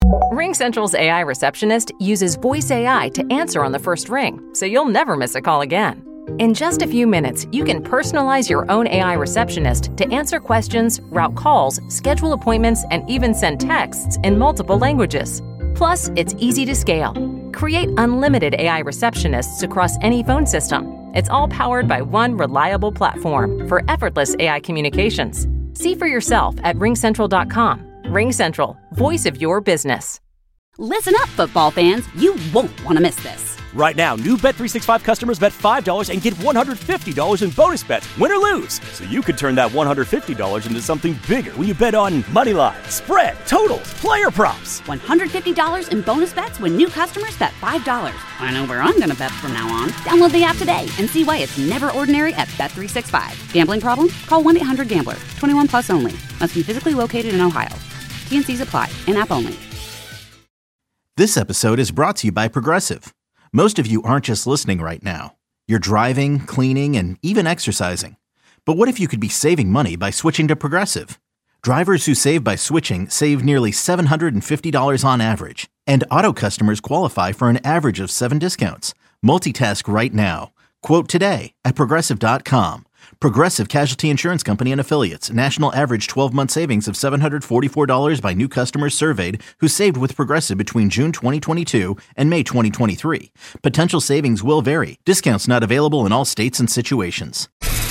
RingCentral's AI receptionist uses voice AI to answer on the first ring, so you'll never miss a call again. In just a few minutes, you can personalize your own AI receptionist to answer questions, route calls, schedule appointments, and even send texts in multiple languages. Plus, it's easy to scale. Create unlimited AI receptionists across any phone system. It's all powered by one reliable platform for effortless AI communications. See for yourself at ringcentral.com. RingCentral, voice of your business. Listen up, football fans. You won't want to miss this. Right now, new Bet365 customers bet $5 and get $150 in bonus bets, win or lose. So you could turn that $150 into something bigger when you bet on moneyline, spread, totals, player props. $150 in bonus bets when new customers bet $5. I know where I'm going to bet from now on. Download the app today and see why it's never ordinary at Bet365. Gambling problem? Call 1-800-GAMBLER. 21 plus only. Must be physically located in Ohio. T&Cs apply. In-app only. This episode is brought to you by Progressive. Most of you aren't just listening right now. You're driving, cleaning, and even exercising. But what if you could be saving money by switching to Progressive? Drivers who save by switching save nearly $750 on average. And auto customers qualify for an average of 7 discounts. Multitask right now. Quote today at Progressive.com. Progressive Casualty Insurance Company and Affiliates. National average 12-month savings of $744 by new customers surveyed who saved with Progressive between June 2022 and May 2023. Potential savings will vary. Discounts not available in all states and situations.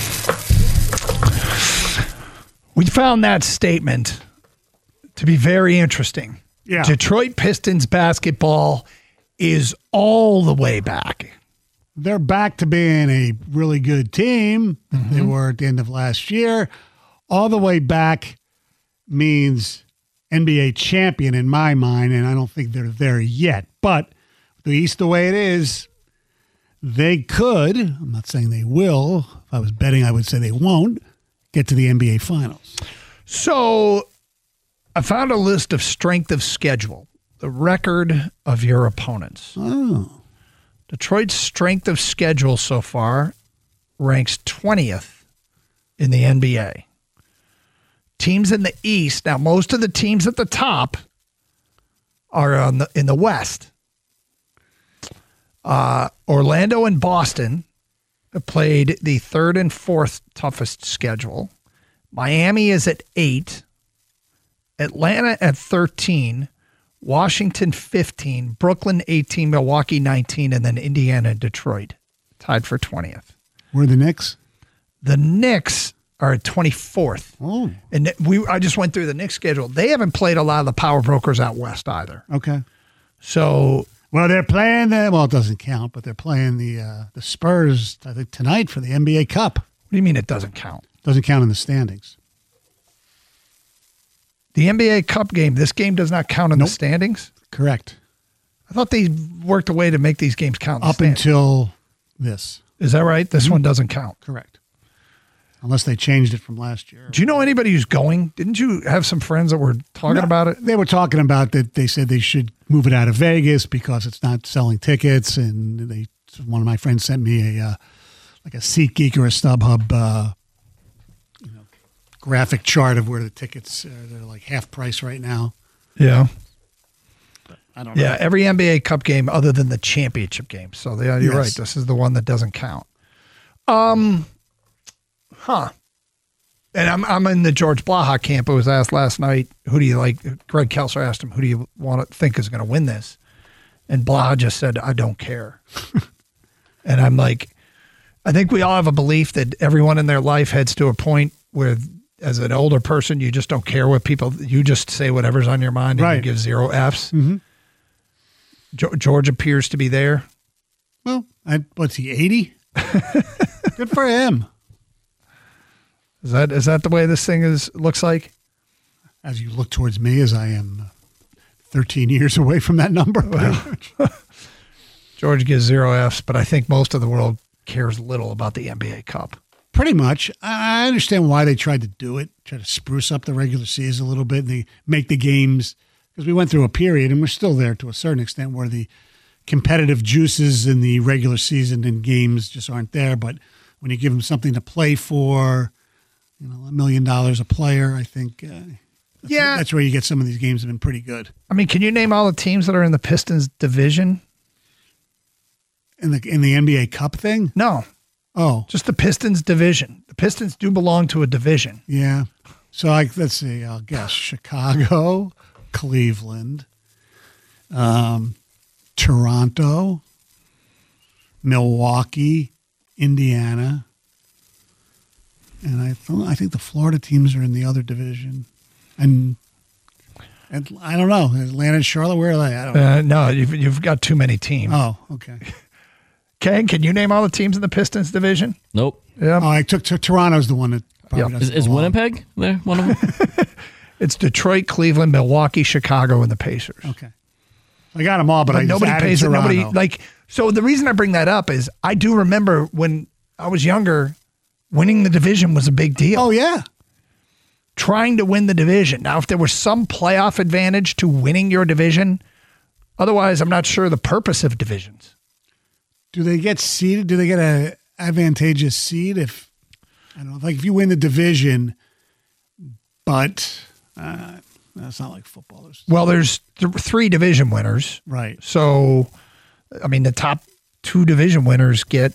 We found that statement to be very interesting. Yeah. Detroit Pistons basketball is all the way back. They're back to being a really good team. They were at the end of last year. All the way back means NBA champion in my mind, and I don't think they're there yet. But the East the way it is, they could, I'm not saying they will. If I was betting, I would say they won't get to the NBA Finals. So I found a list of strength of schedule, the record of your opponents. Oh. Detroit's strength of schedule so far ranks 20th in the NBA. Teams in the East, now most of the teams at the top are in the West. Orlando and Boston have played the third and fourth toughest schedule. Miami is at 8. Atlanta at 13. Washington 15, Brooklyn 18, Milwaukee 19, and then Indiana and Detroit tied for 20th. Where are the Knicks? The Knicks are at 24th. Oh. And I just went through the Knicks schedule. They haven't played a lot of the power brokers out west either. Okay. So, well, they're playing it doesn't count, but they're playing the Spurs, I think, tonight for the NBA Cup. What do you mean it doesn't count? Doesn't count in the standings. The NBA Cup game, this game does not count in the standings? Correct. I thought they worked a way to make these games count in the standings. Until this. Is that right? This one doesn't count. Correct. Unless they changed it from last year. Do you know anybody who's going? Didn't you have some friends that were talking about it? They were talking about that. They said they should move it out of Vegas because it's not selling tickets. And one of my friends sent me a SeatGeek or a StubHub graphic chart of where the tickets they're like half price right now. Yeah. But I don't know. Yeah, every NBA Cup game other than the championship game. So you're right. This is the one that doesn't count. And I'm in the George Blaha camp. It was asked last night, who do you like? Greg Kelser asked him, who do you want to think is going to win this? And Blaha just said, I don't care. And I'm like, I think we all have a belief that everyone in their life heads to a point where, as an older person, you just don't care what people, you just say whatever's on your mind and you give 0 Fs. Mm-hmm. George appears to be there. Well, what's he, 80? Good for him. Is that the way this thing looks like? As you look towards me, as I am 13 years away from that number. George gives 0 Fs, but I think most of the world cares little about the NBA Cup. Pretty much. I understand why they tried to do it, try to spruce up the regular season a little bit, and they make the games, because we went through a period, and we're still there to a certain extent, where the competitive juices in the regular season and games just aren't there. But when you give them something to play for, $1 million a player, I think Yeah. That's where you get some of these games have been pretty good. I mean, can you name all the teams that are in the Pistons division? In the NBA Cup thing? No. Oh. Just the Pistons division. The Pistons do belong to a division. Yeah. So let's see, I'll guess Chicago, Cleveland, Toronto, Milwaukee, Indiana, and I think the Florida teams are in the other division. And I don't know, Atlanta and Charlotte, where are they? I don't know. No, you've got too many teams. Oh, okay. Ken, can you name all the teams in the Pistons division? Nope. Yeah. Oh, I took Toronto's the one that probably doesn't Is belong. Winnipeg there one of them? It's Detroit, Cleveland, Milwaukee, Chicago, and the Pacers. Okay. I got them all, but I just nobody added pays it. Toronto. Nobody like. So the reason I bring that up is I do remember when I was younger, winning the division was a big deal. Oh, yeah. Trying to win the division. Now, if there was some playoff advantage to winning your division, otherwise, I'm not sure the purpose of divisions. Do they get seeded? Do they get a advantageous seed if I don't know, like if you win the division, but that's not like football. Well, there's 3 division winners, Right. so I mean the top 2 division winners get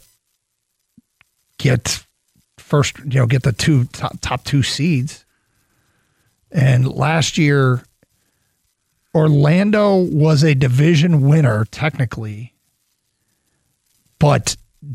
first. Get the top 2 seeds. And last year, Orlando was a division winner technically, but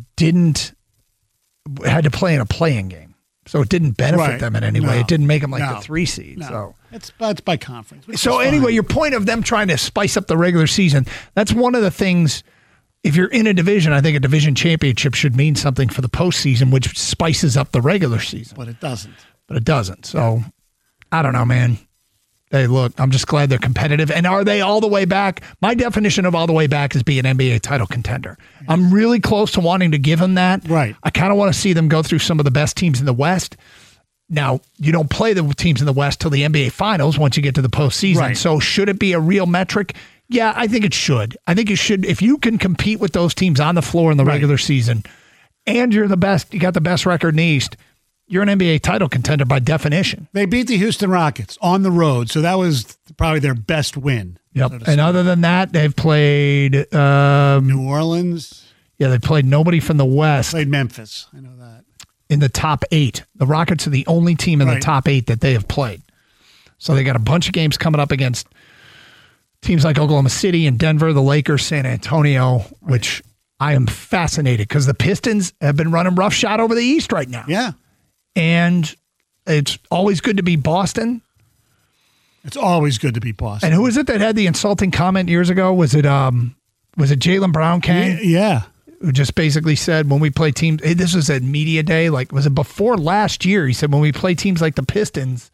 had to play in a playing game. So it didn't benefit them in any way. It didn't make them like the 3 seed. No. So It's by conference. So anyway, your point of them trying to spice up the regular season, that's one of the things. If you're in a division, I think a division championship should mean something for the postseason, which spices up the regular season. But it doesn't. So I don't know, man. Hey, look, I'm just glad they're competitive. And are they all the way back? My definition of all the way back is being an NBA title contender. I'm really close to wanting to give them that. Right. I kind of want to see them go through some of the best teams in the West. Now, you don't play the teams in the West till the NBA Finals once you get to the postseason. Right. So should it be a real metric? Yeah, I think it should. I think you should. If you can compete with those teams on the floor in the regular season and you're the best, you got the best record in the East, you're an NBA title contender by definition. They beat the Houston Rockets on the road, so that was probably their best win. Yep. So to And say. other than that, they've played New Orleans, they played nobody from the West played Memphis. I know that. in the top 8. The Rockets are the only team in the Right. top 8 that they have played. So they got a bunch of games coming up against teams like Oklahoma City and Denver, the Lakers, San Antonio, which I am fascinated because the Pistons have been running roughshod over the East right now. Yeah. And it's always good to be Boston. It's always good to be Boston. And who was it that had the insulting comment years ago? Was it Jaylen Brown, Kang? Yeah. Who just basically said when we play teams, this was at media day, like was it before last year? He said when we play teams like the Pistons,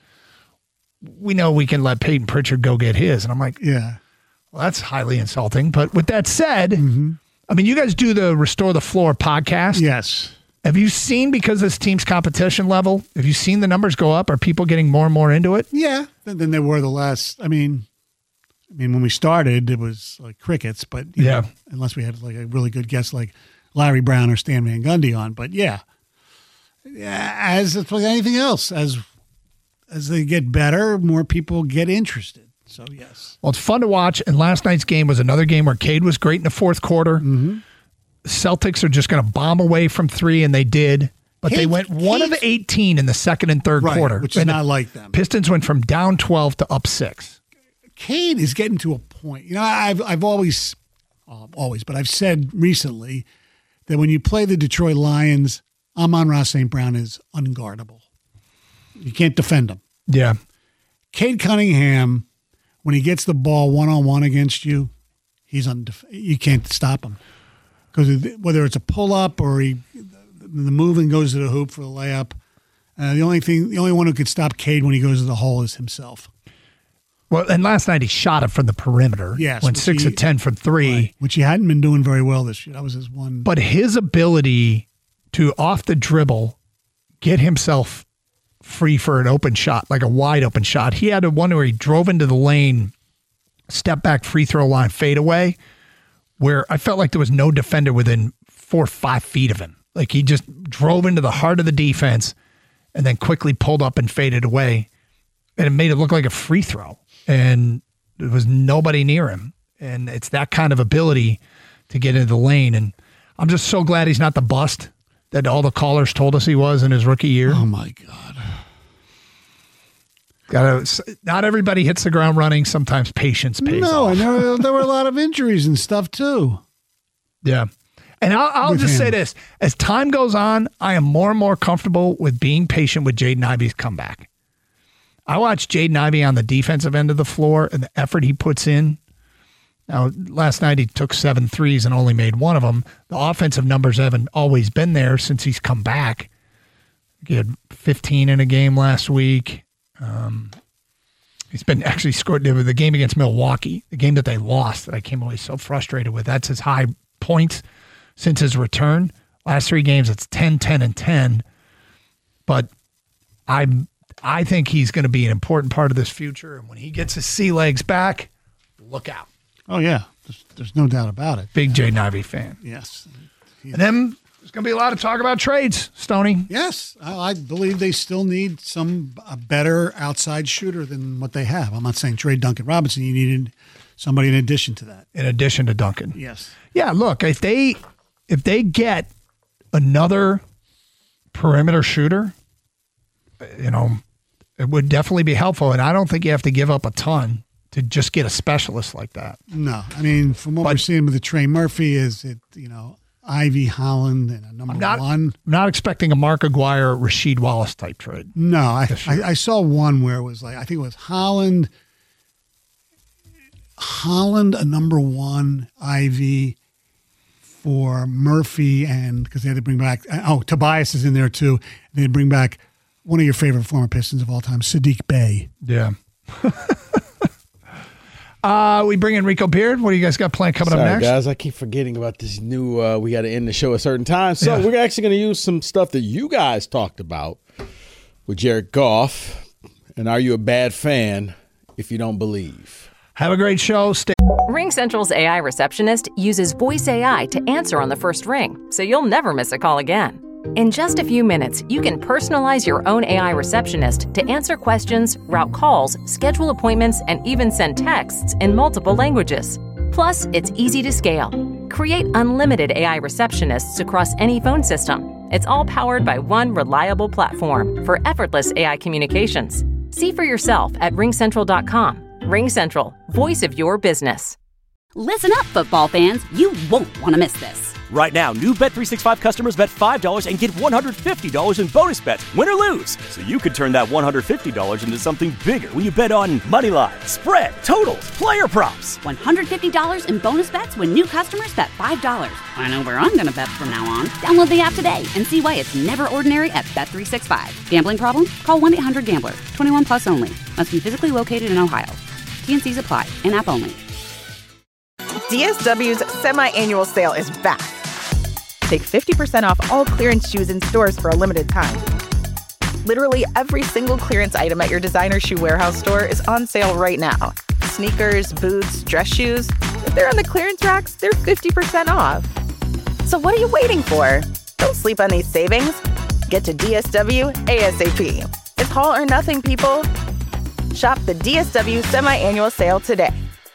we know we can let Peyton Pritchard go get his. And I'm like, Yeah. well, that's highly insulting. But with that said, I mean, you guys do the Restore the Floor podcast. Yes. Have you seen, because this team's competition level, have you seen the numbers go up? Are people getting more and more into it? Yeah. Than they were the last. I mean, when we started, it was like crickets, but you know, unless we had like a really good guest like Larry Brown or Stan Van Gundy on. But yeah, as it's like anything else, as they get better, more people get interested. So yes. Well, it's fun to watch. And last night's game was another game where Cade was great in the fourth quarter. Celtics are just going to bomb away from 3, and they did. But they went 1 of 18 in the second and third quarter. Which is And not the like them. Pistons went from down 12 to up 6. Cade is getting to a point. You know, I've always, but I've said recently that when you play the Detroit Lions, Amon-Ra St. Brown is unguardable. You can't defend him. Yeah. Cade Cunningham, when he gets the ball one-on-one against you, you can't stop him. Because whether it's a pull-up or the moving goes to the hoop for the layup, the only one who could stop Cade when he goes to the hole is himself. Well, and last night he shot it from the perimeter. Yes, went 6 of 10 from 3. Right, which he hadn't been doing very well this year. That was his one. But his ability to, off the dribble, get himself free for an open shot, like a wide open shot. He had one where he drove into the lane, step back free throw line, fade away, where I felt like there was no defender within 4 or 5 feet of him. Like he just drove into the heart of the defense and then quickly pulled up and faded away. and it made it look like a free throw, and there was nobody near him. And it's that kind of ability to get into the lane. And I'm just so glad he's not the bust that all the callers told us he was in his rookie year. Oh, my God. Not everybody hits the ground running. Sometimes patience pays off. And there were a lot of injuries and stuff, too. Yeah. And I'll just say this. As time goes on, I am more and more comfortable with being patient with Jaden Ivey's comeback. I watched Jaden Ivey on the defensive end of the floor and the effort he puts in. Now, last night he took 7 threes and only made one of them. The offensive numbers haven't always been there since he's come back. He had 15 in a game last week. He's been actually scored the game against Milwaukee, the game that they lost that I came away so frustrated with. That's his high points since his return. Last 3 games, it's 10, 10, and 10. But I think he's going to be an important part of this future. And when he gets his sea legs back, look out. Oh, yeah. There's no doubt about it. Big Jaden Ivey fan. Yes. And then there's going to be a lot of talk about trades, Stoney. Yes. I believe they still need a better outside shooter than what they have. I'm not saying trade Duncan Robinson. You needed somebody in addition to that. In addition to Duncan. Yes. Yeah, look, if they get another perimeter shooter, it would definitely be helpful. And I don't think you have to give up a ton to just get a specialist like that. No. I mean, from what we're seeing with the Trey Murphy is it, Ivy, Holland, and a number one. I'm not expecting a Mark Aguirre, Rasheed Wallace type trade. No, I saw one where it was like, I think it was Holland, a number one, Ivy for Murphy, and because they had to bring back, Tobias is in there too. They had to bring back one of your favorite former Pistons of all time, Sadiq Bey. Yeah. We bring in Rico Beard. What do you guys got planned coming up next? Guys, I keep forgetting about this new, we got to end the show a certain time. So we're actually going to use some stuff that you guys talked about with Jared Goff. And are you a bad fan if you don't believe? Have a great show. RingCentral's AI receptionist uses voice AI to answer on the first ring, so you'll never miss a call again. In just a few minutes, you can personalize your own AI receptionist to answer questions, route calls, schedule appointments, and even send texts in multiple languages. Plus, it's easy to scale. Create unlimited AI receptionists across any phone system. It's all powered by one reliable platform for effortless AI communications. See for yourself at RingCentral.com. RingCentral, voice of your business. Listen up, football fans. You won't want to miss this. Right now, new Bet365 customers bet $5 and get $150 in bonus bets, win or lose. So you could turn that $150 into something bigger when you bet on moneyline, spread, totals, player props. $150 in bonus bets when new customers bet $5. I know where I'm going to bet from now on. Download the app today and see why it's never ordinary at Bet365. Gambling problem? Call 1-800-GAMBLER. 21 plus only. Must be physically located in Ohio. T&Cs apply. In-app only. DSW's semi-annual sale is back. Take 50% off all clearance shoes in stores for a limited time. Literally every single clearance item at your designer shoe warehouse store is on sale right now. Sneakers, boots, dress shoes. If they're on the clearance racks, they're 50% off. So what are you waiting for? Don't sleep on these savings. Get to DSW ASAP. It's all or nothing, people. Shop the DSW semi-annual sale today.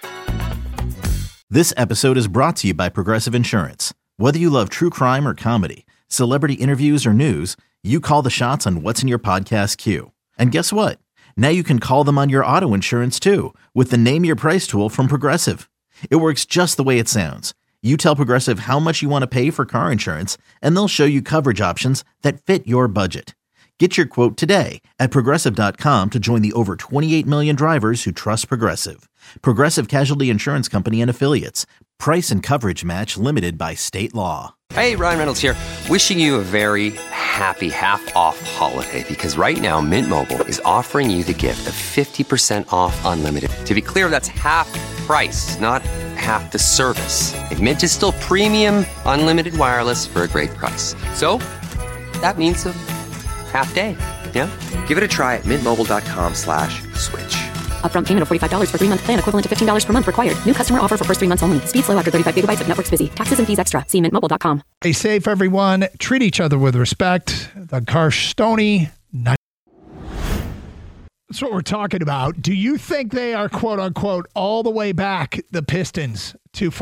This episode is brought to you by Progressive Insurance. Whether you love true crime or comedy, celebrity interviews or news, you call the shots on what's in your podcast queue. And guess what? Now you can call them on your auto insurance too with the Name Your Price tool from Progressive. It works just the way it sounds. You tell Progressive how much you want to pay for car insurance, and they'll show you coverage options that fit your budget. Get your quote today at Progressive.com to join the over 28 million drivers who trust Progressive. Progressive Casualty Insurance Company and Affiliates. Price and coverage match limited by state law. Hey, Ryan Reynolds here. Wishing you a very happy half-off holiday because right now Mint Mobile is offering you the gift of 50% off unlimited. To be clear, that's half price, not half the service. And Mint is still premium unlimited wireless for a great price. So that means a half day. Yeah? Give it a try at mintmobile.com/switch. Upfront payment of $45 for 3-month plan equivalent to $15 per month required. New customer offer for first 3 months only. Speed slow after 35 gigabytes if network's busy. Taxes and fees extra. See mintmobile.com. Stay safe, everyone. Treat each other with respect. The Karsh Stoney. That's what we're talking about. Do you think they are, quote unquote, all the way back, the Pistons?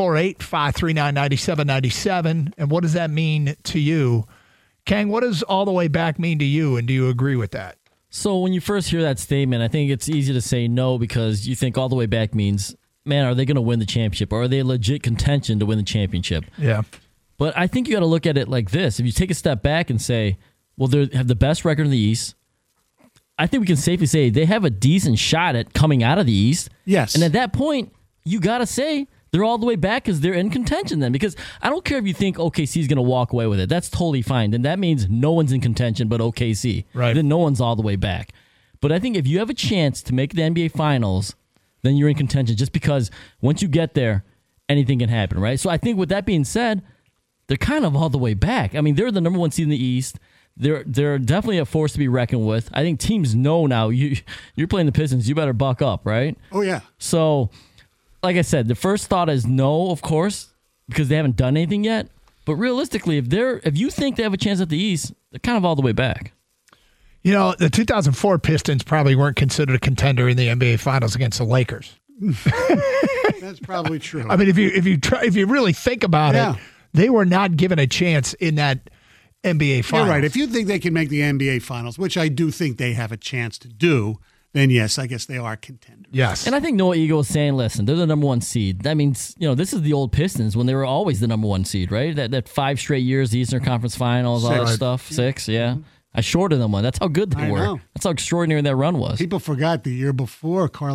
248-539-9797. And what does that mean to you? Kang, what does all the way back mean to you? And do you agree with that? So when you first hear that statement, I think it's easy to say no because you think all the way back means, man, are they going to win the championship? Or are they legit contention to win the championship? Yeah. But I think you got to look at it like this. If you take a step back and say, well, they have the best record in the East, I think we can safely say they have a decent shot at coming out of the East. Yes. And at that point, you got to say they're all the way back because they're in contention then. Because I don't care if you think OKC is going to walk away with it. That's totally fine. Then that means no one's in contention but OKC. Right. Then no one's all the way back. But I think if you have a chance to make the NBA Finals, then you're in contention just because once you get there, anything can happen, right? So I think with that being said, they're kind of all the way back. I mean, they're the number one seed in the East. They're definitely a force to be reckoned with. I think teams know now you're playing the Pistons. You better buck up, right? Oh, yeah. So, like I said, the first thought is no, of course, because they haven't done anything yet. But realistically, if you think they have a chance at the East, they're kind of all the way back. You know, the 2004 Pistons probably weren't considered a contender in the NBA Finals against the Lakers. That's probably true. I mean, if you really think about it, they were not given a chance in that NBA Finals. You're right. If you think they can make the NBA Finals, which I do think they have a chance to do, then yes, I guess they are contenders. Yes. And I think Noah Eagle is saying, listen, they're the number one seed. That means, this is the old Pistons when they were always the number one seed, right? That 5 straight years, the Eastern Conference Finals, all that stuff. 6, yeah. Mm-hmm. I shorted them one. That's how good they were. Know. That's how extraordinary that run was. People forgot the year before the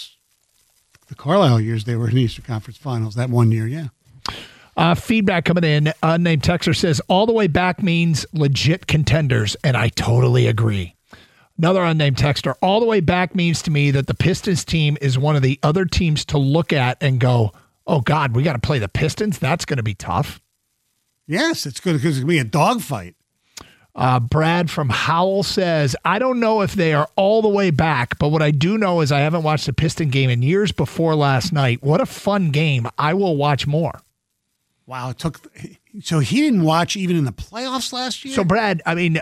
Carlisle years, they were in the Eastern Conference Finals. That one year, yeah. Feedback coming in. Unnamed texter says, all the way back means legit contenders, and I totally agree. Another unnamed texter, all the way back means to me that the Pistons team is one of the other teams to look at and go, oh, God, we got to play the Pistons? That's going to be tough. Yes, it's good because it's going to be a dogfight. Brad from Howell says, I don't know if they are all the way back, but what I do know is I haven't watched a Piston game in years before last night. What a fun game. I will watch more. Wow, so he didn't watch even in the playoffs last year? So, Brad, I mean,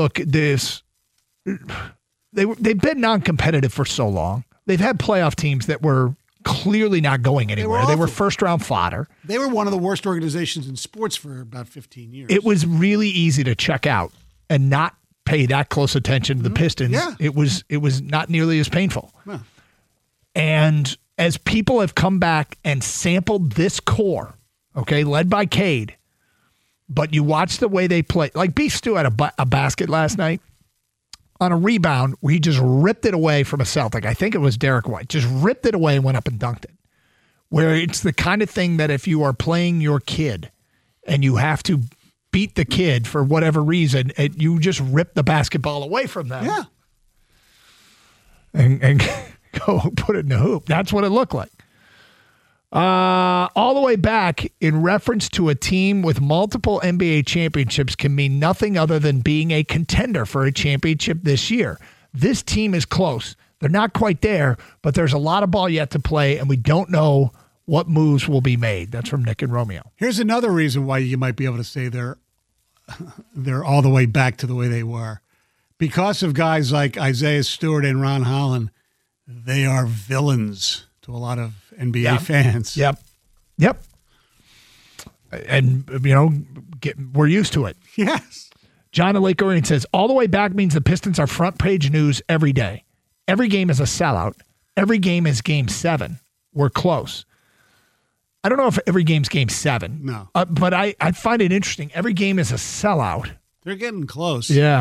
they've been non-competitive for so long. They've had playoff teams that were clearly not going anywhere. They were first-round fodder. They were one of the worst organizations in sports for about 15 years. It was really easy to check out and not pay that close attention to the Pistons. Yeah. It was not nearly as painful. Huh. And as people have come back and sampled this core, okay, led by Cade, but you watch the way they play. Like Beef Stew had a basket last night on a rebound where he just ripped it away from a Celtic. I think it was Derek White. Just ripped it away and went up and dunked it. Where it's the kind of thing that if you are playing your kid and you have to beat the kid for whatever reason, you just rip the basketball away from them. Yeah. And go put it in the hoop. That's what it looked like. All the way back in reference to a team with multiple NBA championships can mean nothing other than being a contender for a championship this year. This team is close. They're not quite there, but there's a lot of ball yet to play, and we don't know what moves will be made. That's from Nick and Romeo. Here's another reason why you might be able to say they're all the way back to the way they were. Because of guys like Isaiah Stewart and Ron Holland, they are villains to a lot of NBA fans. Yep. And, we're used to it. Yes. John in Lake Orion says, all the way back means the Pistons are front page news every day. Every game is a sellout. Every game is game 7. We're close. I don't know if every game's game 7. No. But I find it interesting. Every game is a sellout. They're getting close. Yeah.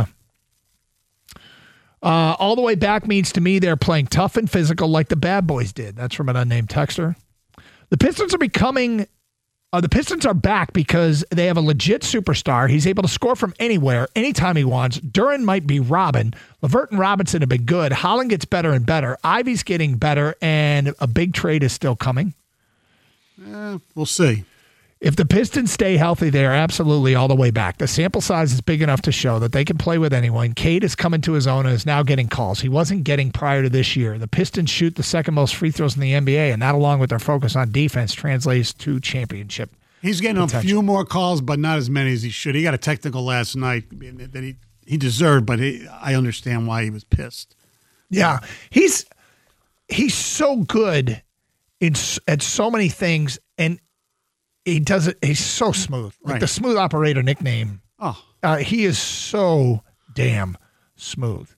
All the way back means to me they're playing tough and physical like the Bad Boys did. That's from an unnamed texter. The Pistons are back because they have a legit superstar. He's able to score from anywhere, anytime he wants. Duran might be Robin. LeVert and Robinson have been good. Holland gets better and better. Ivy's getting better, and a big trade is still coming. We'll see. If the Pistons stay healthy, they are absolutely all the way back. The sample size is big enough to show that they can play with anyone. Cade is coming to his own and is now getting calls. He wasn't getting prior to this year. The Pistons shoot the second most free throws in the NBA, and that, along with their focus on defense, translates to championship. He's getting a few more calls, but not as many as he should. He got a technical last night that he deserved, but I understand why he was pissed. Yeah, he's so good at so many things, and he does it. He's so smooth, like the smooth operator nickname. Oh, he is so damn smooth.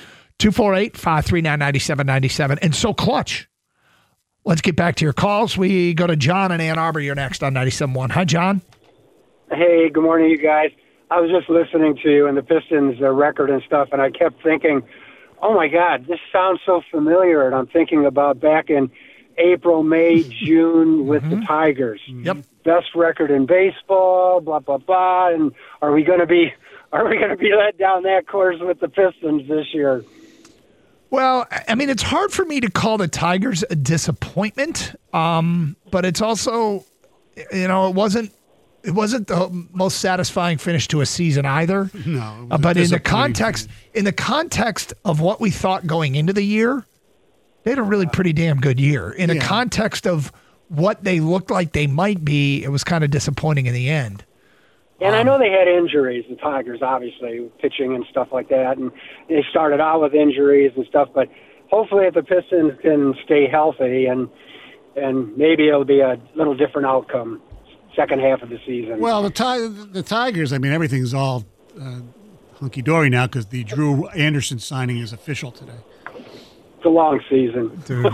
248-539-9797, and so clutch. Let's get back to your calls. We go to John in Ann Arbor. You're next on 97.1. Hi, John. Hey, good morning, you guys. I was just listening to you and the Pistons record and stuff, and I kept thinking, oh, my God, this sounds so familiar. And I'm thinking about back in April, May, June with the Tigers. Yep. Best record in baseball, blah, blah, blah. And are we going to be led down that course with the Pistons this year? Well, I mean, it's hard for me to call the Tigers a disappointment, but it's also, it wasn't the most satisfying finish to a season either. No, but in the context of what we thought going into the year, they had a really pretty damn good year. In the context of what they looked like they might be, it was kind of disappointing in the end. And I know they had injuries, the Tigers, obviously, pitching and stuff like that. And they started out with injuries and stuff. But hopefully if the Pistons can stay healthy, and maybe it'll be a little different outcome second half of the season. Well, the Tigers, I mean, everything's all hunky-dory now because the Drew Anderson signing is official today. It's a long season. Dude.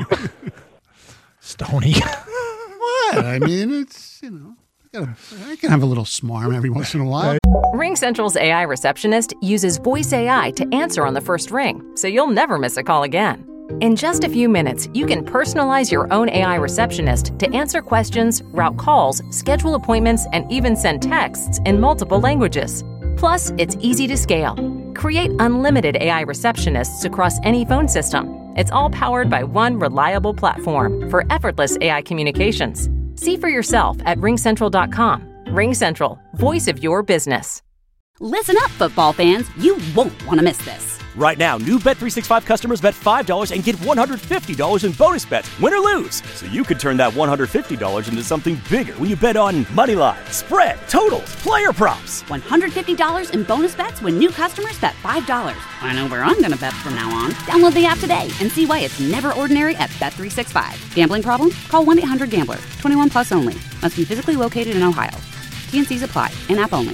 Stoney. What? I mean, it's, I can have a little smarm every once in a while. RingCentral's AI receptionist uses voice AI to answer on the first ring, so you'll never miss a call again. In just a few minutes, you can personalize your own AI receptionist to answer questions, route calls, schedule appointments, and even send texts in multiple languages. Plus, it's easy to scale. Create unlimited AI receptionists across any phone system. It's all powered by one reliable platform for effortless AI communications. See for yourself at ringcentral.com. RingCentral, voice of your business. Listen up, football fans. You won't want to miss this. Right now, new Bet365 customers bet $5 and get $150 in bonus bets, win or lose. So you could turn that $150 into something bigger when you bet on moneyline, spread, totals, player props. $150 in bonus bets when new customers bet $5. I know where I'm going to bet from now on. Download the app today and see why it's never ordinary at Bet365. Gambling problem? Call 1-800-GAMBLER. 21 plus only. Must be physically located in Ohio. T&Cs apply. In-app only.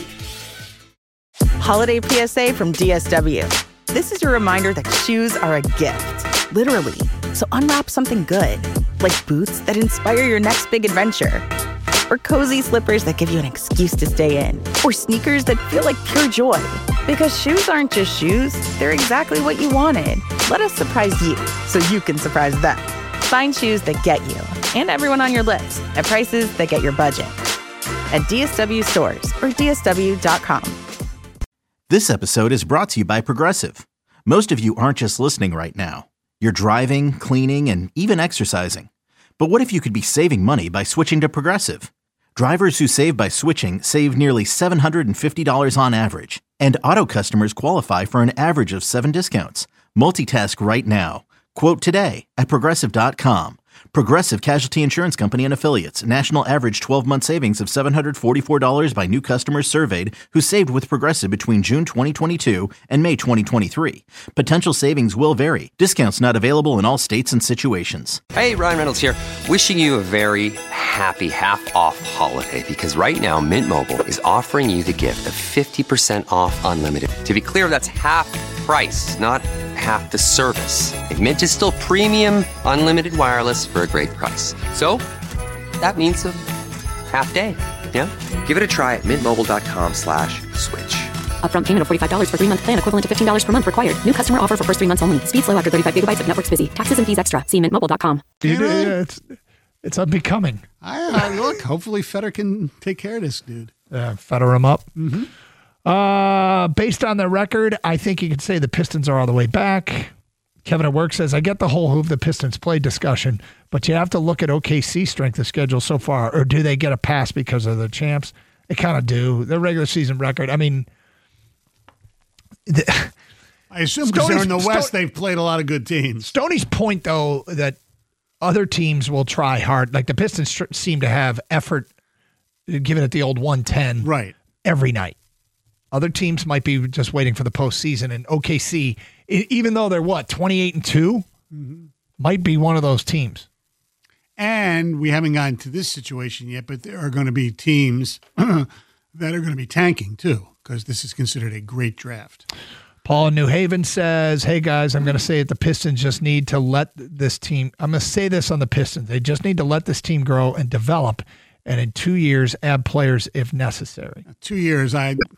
Holiday PSA from DSW. This is your reminder that shoes are a gift, literally. So unwrap something good, like boots that inspire your next big adventure, or cozy slippers that give you an excuse to stay in, or sneakers that feel like pure joy. Because shoes aren't just shoes, they're exactly what you wanted. Let us surprise you so you can surprise them. Find shoes that get you and everyone on your list at prices that get your budget. At DSW stores or DSW.com. This episode is brought to you by Progressive. Most of you aren't just listening right now. You're driving, cleaning, and even exercising. But what if you could be saving money by switching to Progressive? Drivers who save by switching save nearly $750 on average. And auto customers qualify for an average of 7 discounts. Multitask right now. Quote today at Progressive.com. Progressive Casualty Insurance Company and Affiliates. National average 12-month savings of $744 by new customers surveyed who saved with Progressive between June 2022 and May 2023. Potential savings will vary. Discounts not available in all states and situations. Hey, Ryan Reynolds here. Wishing you a very happy half-off holiday because right now Mint Mobile is offering you the gift of 50% off unlimited. To be clear, that's half price, not half the service. And Mint is still premium unlimited wireless for a great price. So that means a half day. Yeah? Give it a try at mintmobile.com/switch. Upfront payment of $45 for 3-month plan equivalent to $15 per month required. New customer offer for first 3 months only. Speed slow after 35 gigabytes if network's busy. Taxes and fees extra. See mintmobile.com. It's unbecoming. Look, hopefully Federer can take care of this dude. Feder him up. Mm-hmm. Based on the record, I think you could say the Pistons are all the way back. Kevin at Work says, I get the whole who the Pistons played discussion, but you have to look at OKC's strength of schedule so far, or do they get a pass because of the champs? They kind of do. Their regular season record, I mean... I assume because they're in the West, they've played a lot of good teams. Stoney's point, though, that other teams will try hard. Like the Pistons seem to have effort, giving it the old 110 right. every night. Other teams might be just waiting for the postseason, and OKC even though they're 28-2, might be one of those teams. And we haven't gotten to this situation yet, but there are going to be teams that are going to be tanking too, because this is considered a great draft. Paul in New Haven says, hey guys, I'm going to say it. The Pistons just need to let this team, I'm going to say this on the Pistons. They just need to let this team grow and develop. And in 2 years, add players if necessary. 2 years,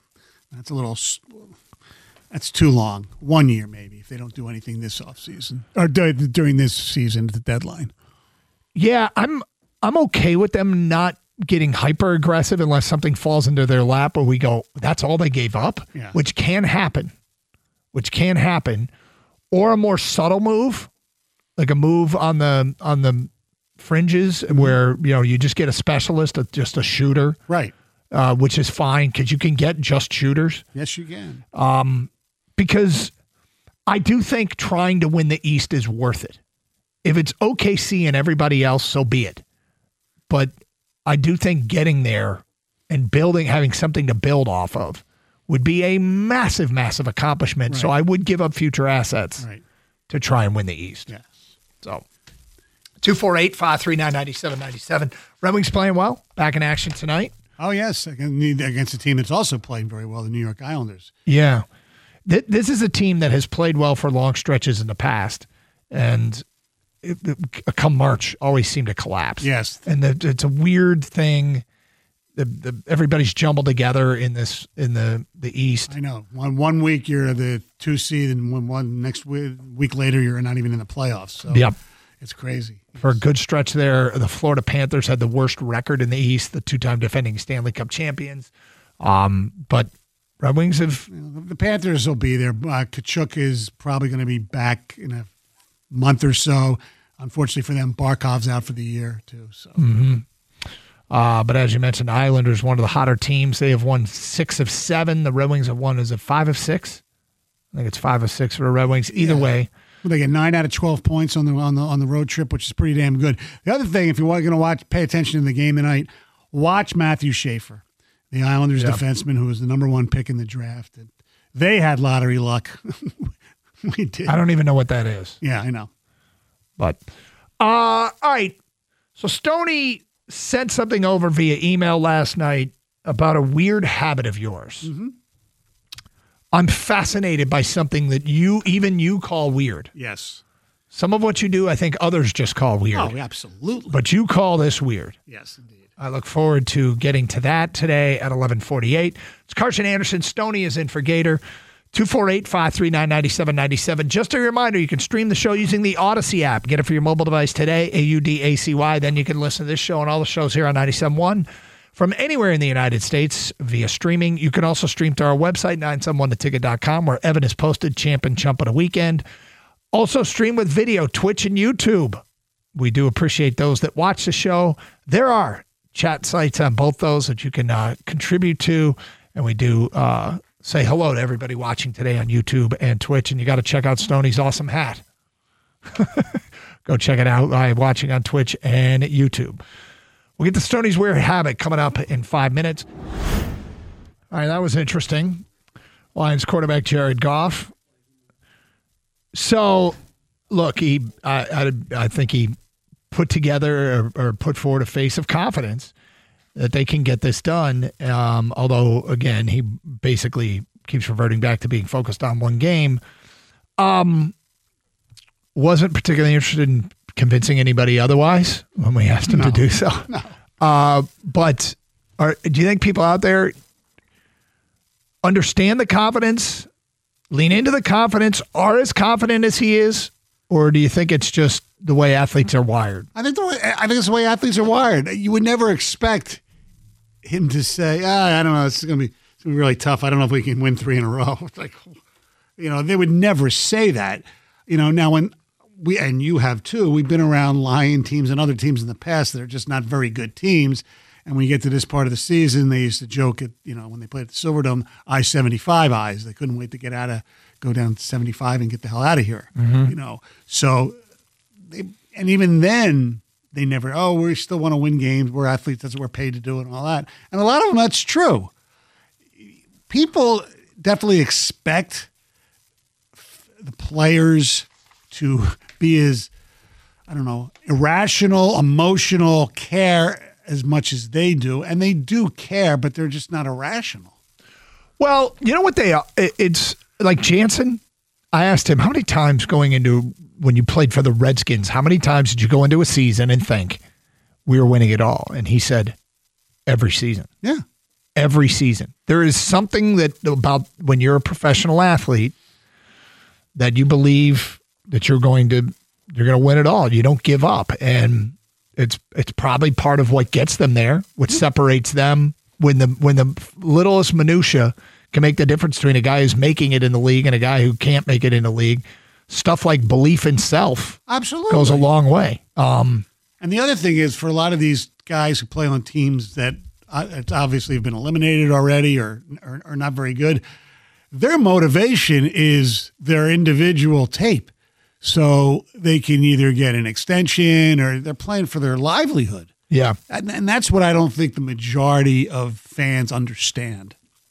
that's too long. 1 year maybe, if they don't do anything this offseason or during this season at the deadline. Yeah, I'm okay with them not getting hyper aggressive unless something falls into their lap where we go, that's all they gave up, which can happen, or a more subtle move, like a move on the fringes where you just get a specialist, just a shooter, right? Which is fine because you can get just shooters. Yes, you can. Because I do think trying to win the East is worth it. If it's OKC and everybody else, so be it. But I do think getting there and having something to build off of would be a massive, massive accomplishment. Right. So I would give up future assets to try and win the East. Yes. So 248-539-9797. Red Wings playing well. Back in action tonight. Oh, yes. Against a team that's also playing very well, the New York Islanders. Yeah. This is a team that has played well for long stretches in the past. And come March, always seem to collapse. Yes. And it's a weird thing. Everybody's jumbled together in the East. I know. One week you're the 2 seed, and one next week later you're not even in the playoffs. So yep. It's crazy. For a good stretch there, the Florida Panthers had the worst record in the East, the 2-time defending Stanley Cup champions. But Red Wings have... The Panthers will be there. Kachuk is probably going to be back in a month or so. Unfortunately for them, Barkov's out for the year too. So. But as you mentioned, the Islanders, one of the hotter teams. They have won 6 of 7. The Red Wings have won, is it 5 of 6? I think it's 5 of 6 for the Red Wings. Either way. Well, they get 9 out of 12 points on the road trip, which is pretty damn good. The other thing, if you're going to pay attention to the game tonight, watch Matthew Schaefer, the Islanders defenseman who was the number 1 pick in the draft. And they had lottery luck. We did. I don't even know what that is. Yeah, I know. But, all right. So Stoney sent something over via email last night about a weird habit of yours. Mm-hmm. I'm fascinated by something that even you call weird. Yes. Some of what you do, I think others just call weird. Oh, absolutely. But you call this weird. Yes, indeed. I look forward to getting to that today at 11:48. It's Carson Anderson. Stoney is in for Gator. 248-539-9797. Just a reminder, you can stream the show using the Odyssey app. Get it for your mobile device today, AUDACY. Then you can listen to this show and all the shows here on 97.1 from anywhere in the United States via streaming. You can also stream to our website, 971theticket.com, where Evan has posted Champ and Chump on a weekend. Also stream with video, Twitch and YouTube. We do appreciate those that watch the show. There are chat sites on both those that you can contribute to, and we do say hello to everybody watching today on YouTube and Twitch, and you got to check out Stoney's awesome hat. Go check it out live watching on Twitch and YouTube. We'll get to Stoney's weird habit coming up in 5 minutes. All right, that was interesting. Lions quarterback Jared Goff. So, look, I think he put together or put forward a face of confidence that they can get this done. Although, again, he basically keeps reverting back to being focused on one game. Wasn't particularly interested in convincing anybody otherwise when we asked him to do so. No. But do you think people out there understand the confidence, lean into the confidence, are as confident as he is? Or do you think it's just the way athletes are wired? I think it's the way athletes are wired. You would never expect him to say, I don't know, it's going to be really tough. I don't know if we can win 3 in a row. It's like, they would never say that. Now when and you have too, we've been around Lion teams and other teams in the past that are just not very good teams. And when you get to this part of the season, they used to joke at, when they played at the Silverdome, I-75 eyes. They couldn't wait to go down to 75 and get the hell out of here. Mm-hmm. So and even then they never, we still want to win games. We're athletes. That's what we're paid to do and all that. And a lot of them, that's true. People definitely expect the players to be as, irrational, emotional, care as much as they do. And they do care, but they're just not irrational. Well, you know what they are? It's like Jansen. I asked him, how many times going into when you played for the Redskins, how many times did you go into a season and think we were winning it all? And he said, every season. Yeah. Every season. There is something that about when you're a professional athlete that you believe that you're going to win it all. You don't give up. And it's probably part of what gets them there, what separates them when the littlest minutia can make the difference between a guy who's making it in the league and a guy who can't make it in the league. Stuff like belief in self absolutely goes a long way. And the other thing is, for a lot of these guys who play on teams that obviously have been eliminated already or not very good, their motivation is their individual tape. So they can either get an extension or they're playing for their livelihood. Yeah. And that's what I don't think the majority of fans understand.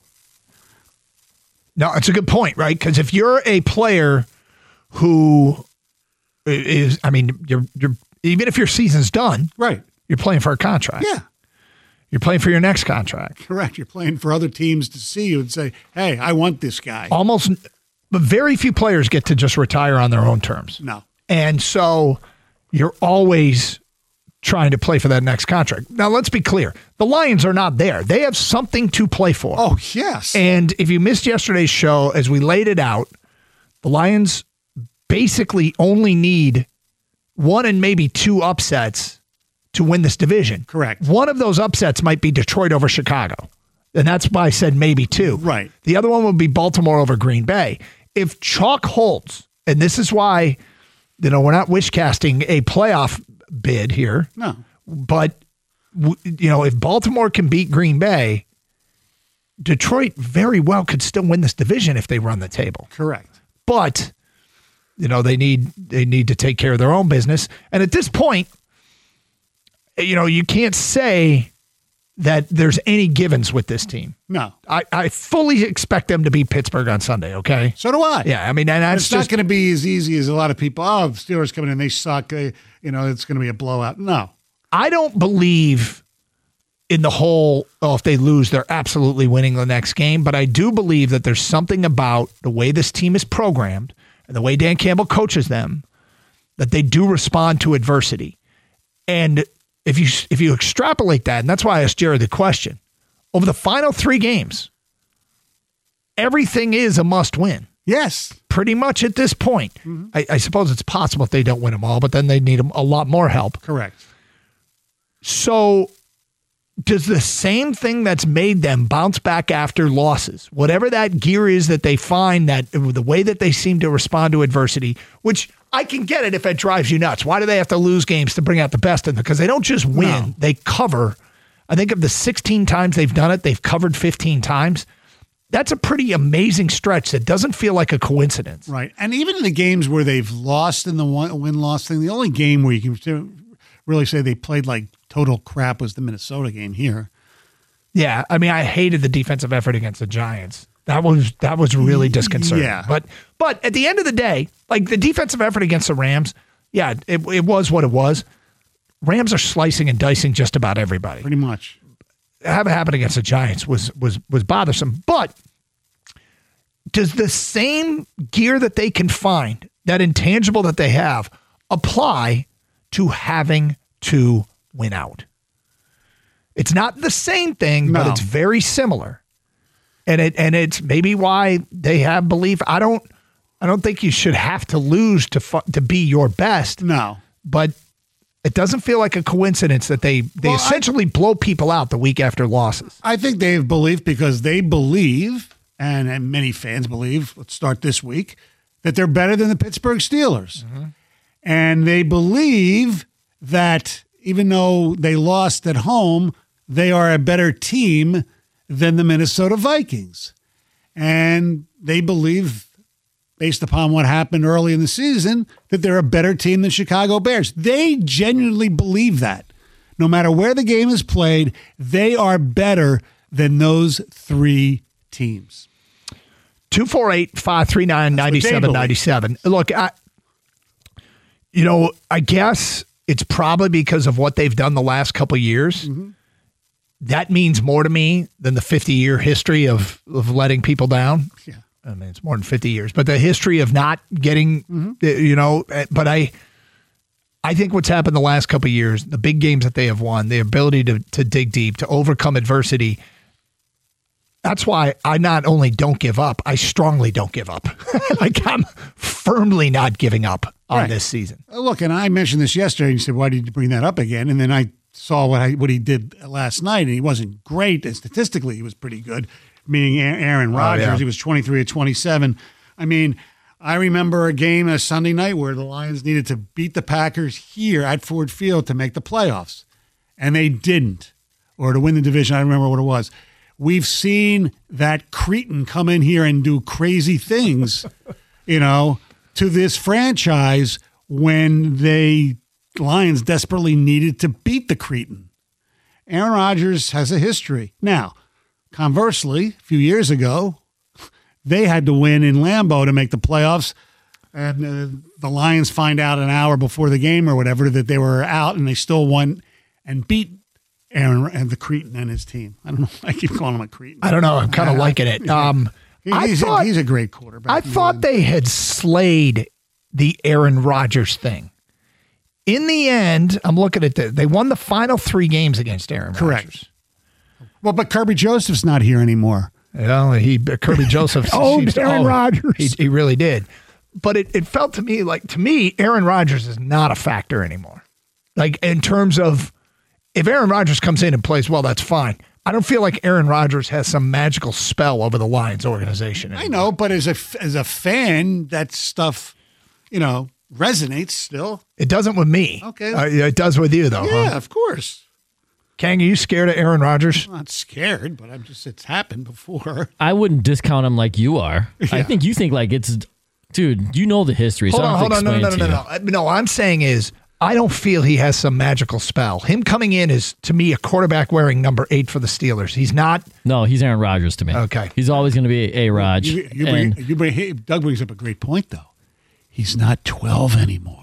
No, it's a good point, right? Because if you're a player who is, you're even if your season's done, right? You're playing for a contract. Yeah. You're playing for your next contract. Correct. You're playing for other teams to see you and say, hey, I want this guy. But very few players get to just retire on their own terms. No. And so you're always trying to play for that next contract. Now, let's be clear. The Lions are not there. They have something to play for. Oh, yes. And if you missed yesterday's show, as we laid it out, the Lions basically only need one and maybe two upsets to win this division. Correct. One of those upsets might be Detroit over Chicago. And that's why I said maybe two. Right. The other one would be Baltimore over Green Bay. If chalk holds, and this is why, we're not wish casting a playoff bid here. No. But, if Baltimore can beat Green Bay, Detroit very well could still win this division if they run the table. Correct. But, they need to take care of their own business. And at this point, you can't say that there's any givens with this team. No. I fully expect them to beat Pittsburgh on Sunday, okay? So do I. Yeah, and that's it's not going to be as easy as a lot of people, Steelers coming in, they suck, it's going to be a blowout. No. I don't believe in the whole, if they lose, they're absolutely winning the next game, but I do believe that there's something about the way this team is programmed and the way Dan Campbell coaches them that they do respond to adversity. And if you extrapolate that, and that's why I asked Jared the question, over the final 3 games, everything is a must-win. Yes. Pretty much at this point. Mm-hmm. I suppose it's possible if they don't win them all, but then they need a lot more help. Correct. So does the same thing that's made them bounce back after losses, whatever that gear is that they find, that the way that they seem to respond to adversity, which I can get it if it drives you nuts. Why do they have to lose games to bring out the best in them? Because they don't just win, they cover. I think of the 16 times they've done it, they've covered 15 times. That's a pretty amazing stretch that doesn't feel like a coincidence. Right. And even in the games where they've lost in the win-loss thing, the only game where you can really say they played like total crap was the Minnesota game here. Yeah, I hated the defensive effort against the Giants. That was really disconcerting. Yeah. But at the end of the day, like the defensive effort against the Rams, yeah, it was what it was. Rams are slicing and dicing just about everybody. Pretty much. Having happened against the Giants was bothersome. But does the same gear that they can find, that intangible that they have, apply to having to win out? It's not the same thing, but it's very similar. And it's maybe why they have belief. I don't think you should have to lose to be your best. No. But it doesn't feel like a coincidence that they essentially blow people out the week after losses. I think they have belief because they believe, and many fans believe, let's start this week, that they're better than the Pittsburgh Steelers. Mm-hmm. And they believe that even though they lost at home, they are a better team than the Minnesota Vikings. And they believe, based upon what happened early in the season, that they're a better team than Chicago Bears. They genuinely believe that. No matter where the game is played, they are better than those 3 teams. 248-539-9797. Look, I guess it's probably because of what they've done the last couple of years. Mm-hmm. That means more to me than the 50-year history of letting people down. Yeah. I mean, it's more than 50 years. But the history of not getting, but I think what's happened the last couple of years, the big games that they have won, the ability to dig deep, to overcome adversity, that's why I not only don't give up, I strongly don't give up. Like, I'm firmly not giving up on this season. Look, and I mentioned this yesterday, and you said, why did you bring that up again? And then I saw what he did last night, and he wasn't great, and statistically he was pretty good, meaning Aaron Rodgers. Oh, yeah. He was 23 of 27. I mean, I remember a game a Sunday night where the Lions needed to beat the Packers here at Ford Field to make the playoffs, and they didn't, or to win the division. I don't remember what it was. We've seen that Cretin come in here and do crazy things, to this franchise when the Lions desperately needed to beat the Cretin. Aaron Rodgers has a history. Now, conversely, a few years ago, they had to win in Lambeau to make the playoffs, and the Lions find out an hour before the game or whatever that they were out, and they still won and beat Aaron and the Cretin and his team. I don't know. I keep calling him a Cretin. I don't know. I'm kind of liking it. He's a great quarterback. I thought they had slayed the Aaron Rodgers thing. In the end, I'm looking at this. They won the final 3 games against Aaron Rodgers. Well, but Kirby Joseph's not here anymore. Well, Kirby Joseph owned Aaron Rodgers. He really did. But it felt to me, Aaron Rodgers is not a factor anymore. Like, in terms of, if Aaron Rodgers comes in and plays well, that's fine. I don't feel like Aaron Rodgers has some magical spell over the Lions organization anymore. I know, but as a fan, that stuff, resonates still. It doesn't with me. Okay. It does with you, though. Yeah, of course. Kang, are you scared of Aaron Rodgers? I'm not scared, but it's happened before. I wouldn't discount him like you are. Yeah. I think you think like it's, dude, you know the history. So hold on. No, I'm saying is, I don't feel he has some magical spell. Him coming in is, to me, a quarterback wearing number 8 for the Steelers. He's not. No, he's Aaron Rodgers to me. Okay. He's always going to be A-Rod. Doug brings up a great point, though. He's not 12 anymore.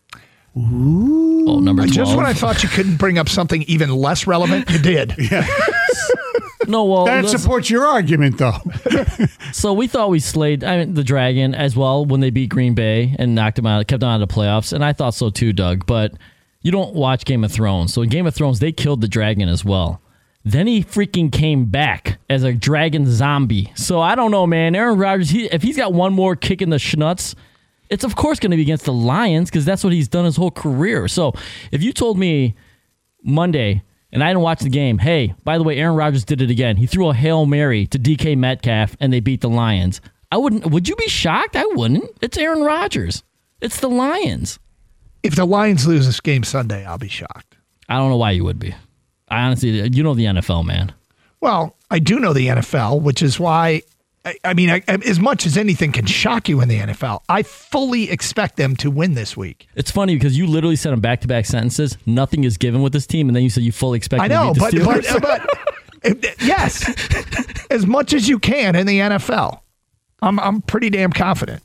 Ooh. Oh, number 12. Just when I thought you couldn't bring up something even less relevant, you did. Yeah. No, well, that supports your argument, though. So we thought we slayed the Dragon as well when they beat Green Bay and knocked them out, kept them out of the playoffs, and I thought so too, Doug. But you don't watch Game of Thrones, so in Game of Thrones they killed the Dragon as well. Then he freaking came back as a dragon zombie. So I don't know, man. Aaron Rodgers, if he's got one more kick in the schnuts, it's of course going to be against the Lions because that's what he's done his whole career. So if you told me Monday, and I didn't watch the game, hey, by the way, Aaron Rodgers did it again. He threw a Hail Mary to DK Metcalf, and they beat the Lions. Would you be shocked? I wouldn't. It's Aaron Rodgers. It's the Lions. If the Lions lose this game Sunday, I'll be shocked. I don't know why you would be. I honestly, you know the NFL, man. Well, I do know the NFL, which is why, as much as anything can shock you in the NFL, I fully expect them to win this week. It's funny because you literally said in back-to-back sentences, nothing is given with this team, and then you said you fully expect them to beat the Steelers. but yes, as much as you can in the NFL, I'm pretty damn confident.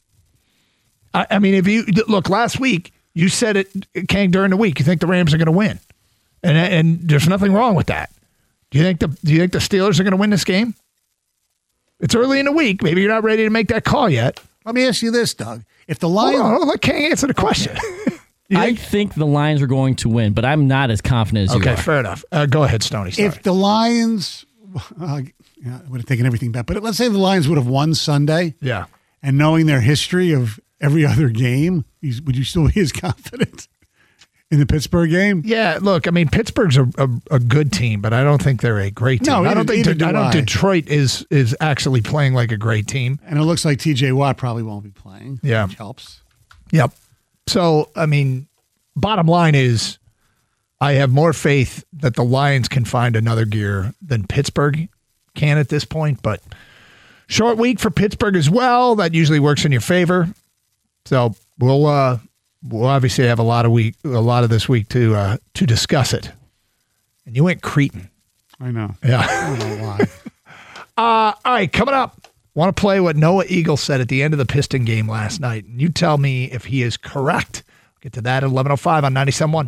If you look last week, you said it came during the week. You think the Rams are going to win, and there's nothing wrong with that. Do you think the Steelers are going to win this game? It's early in the week. Maybe you're not ready to make that call yet. Let me ask you this, Doug. If the Lions... Hold on, let Kang answer the question. I think the Lions are going to win, but I'm not as confident as you are. Okay, fair enough. Go ahead, Stoney. Sorry. If the Lions... I would have taken everything back. But let's say the Lions would have won Sunday. Yeah. And knowing their history of every other game, would you still be as confident in the Pittsburgh game? Yeah, look, Pittsburgh's a good team, but I don't think they're a great team. No, I don't think Detroit is actually playing like a great team. And it looks like TJ Watt probably won't be playing. Yeah. Which helps. Yep. So, bottom line is I have more faith that the Lions can find another gear than Pittsburgh can at this point, but short week for Pittsburgh as well. That usually works in your favor. So we'll obviously have a lot of this week to discuss it. And you went Cretin. I know. Yeah. I don't know why. All right, coming up, want to play what Noah Eagle said at the end of the Piston game last night. And you tell me if he is correct. We'll get to that at 11:05 on 97.1.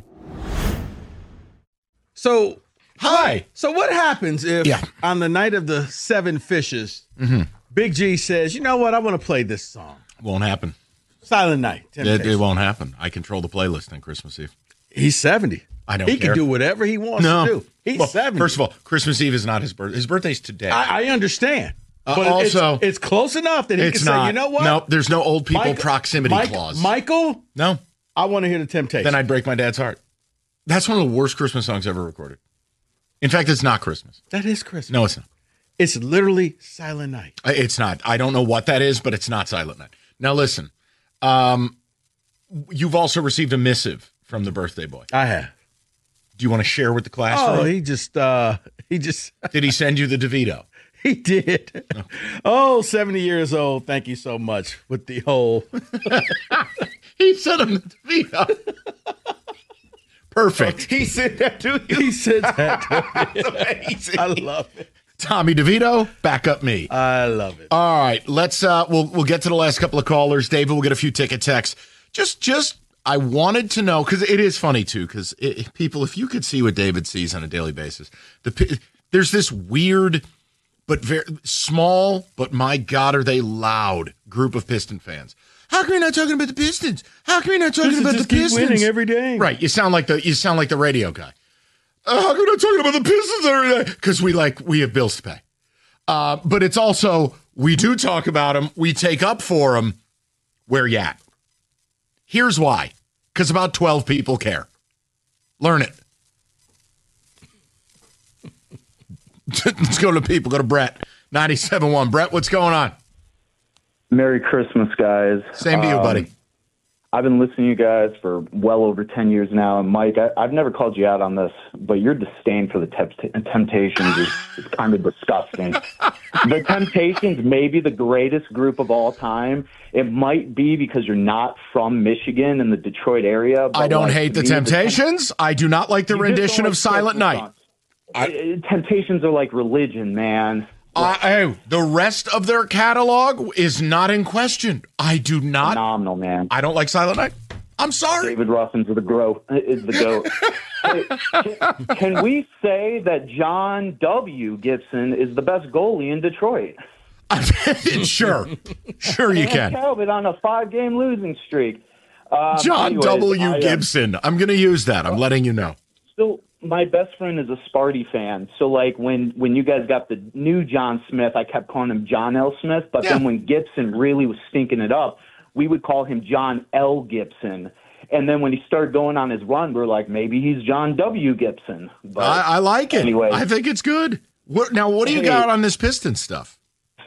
So, hi. So what happens if on the night of the 7 fishes, Big G says, you know what, I want to play this song. Won't happen. Silent Night. It won't happen. I control the playlist on Christmas Eve. He's 70. I don't He care. can do whatever he wants to do. He's 70. First of all, Christmas Eve is not his birthday. His birthday's today. I understand. But also, it's close enough that he can say, you know what? No, there's no old people proximity clause. Michael? No. I want to hear the Temptations. Then I'd break my dad's heart. That's one of the worst Christmas songs ever recorded. In fact, it's not Christmas. That is Christmas. No, it's not. It's literally Silent Night. It's not. I don't know what that is, but it's not Silent Night. Now, listen. You've also received a missive from the birthday boy. I have. Do you want to share with the class? Oh, he just Did he send you the DeVito? He did. Oh, 70 years old. Thank you so much with the whole. He sent him the DeVito. Perfect. He said that to you. He said that to me. That's amazing. I love it. Tommy DeVito, back up me. I love it. All right, let's we'll get to the last couple of callers. David will get a few ticket texts. Just I wanted to know, because it is funny too, because people, if you could see what David sees on a daily basis, there's this weird but very small, but my God, are they loud group of Piston fans. How come you're not talking about the Pistons? How come you're not talking about the Pistons? Keep winning every day. Right, you sound like the radio guy. How come you're not talking about the Pistons every day? Because we have bills to pay. But it's also, we do talk about them. We take up for them. Where you at? Here's why. Because about 12 people care. Learn it. Let's go to people. Go to Brett. 97.1. Brett, what's going on? Merry Christmas, guys. Same to you, buddy. I've been listening to you guys for well over 10 years now. And, Mike, I've never called you out on this, but your disdain for the Temptations is kind of disgusting. The Temptations may be the greatest group of all time. It might be because you're not from Michigan and the Detroit area. But I don't hate the Temptations. I do not like the rendition of Silent Night. Temptations are like religion, man. The rest of their catalog is not in question. I do not. Phenomenal, man. I don't like Silent Night. I'm sorry. David Ruffins is the GOAT. Hey, can we say that John W. Gibson is the best goalie in Detroit? Sure you can. Talbot on a 5-game losing streak. John W. Gibson. I'm going to use that. I'm letting you know. So my best friend is a Sparty fan. So, like, when you guys got the new John Smith, I kept calling him John L. Smith. But then when Gibson really was stinking it up, we would call him John L. Gibson. And then when he started going on his run, we're like, maybe he's John W. Gibson. But I like it. Anyway, I think it's good. What do you got on this Pistons stuff?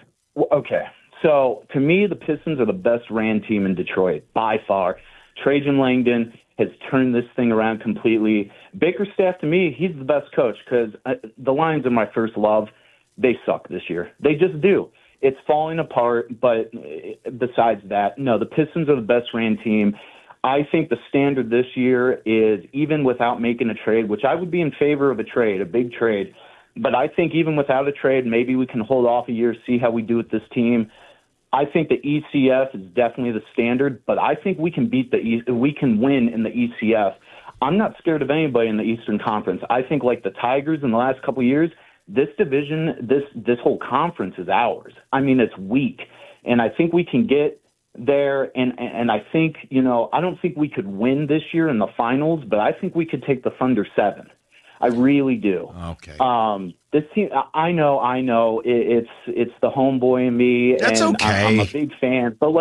Okay. So, to me, the Pistons are the best ran team in Detroit, by far. Trajan Langdon has turned this thing around completely. Bakerstaff, to me, he's the best coach because the Lions are my first love. They suck this year. They just do. It's falling apart, but besides that, no, the Pistons are the best ran team. I think the standard this year is, even without making a trade, which I would be in favor of a trade, a big trade, but I think even without a trade, maybe we can hold off a year, see how we do with this team. I think the ECF is definitely the standard, but I think we can we can win in the ECF. I'm not scared of anybody in the Eastern Conference. I think, like the Tigers in the last couple of years, this division, this whole conference is ours. I mean, it's weak, and I think we can get there. And I think, I don't think we could win this year in the finals, but I think we could take the Thunder 7. I really do. Okay. This team, I know, it's the homeboy in me. That's and okay. I'm a big fan, but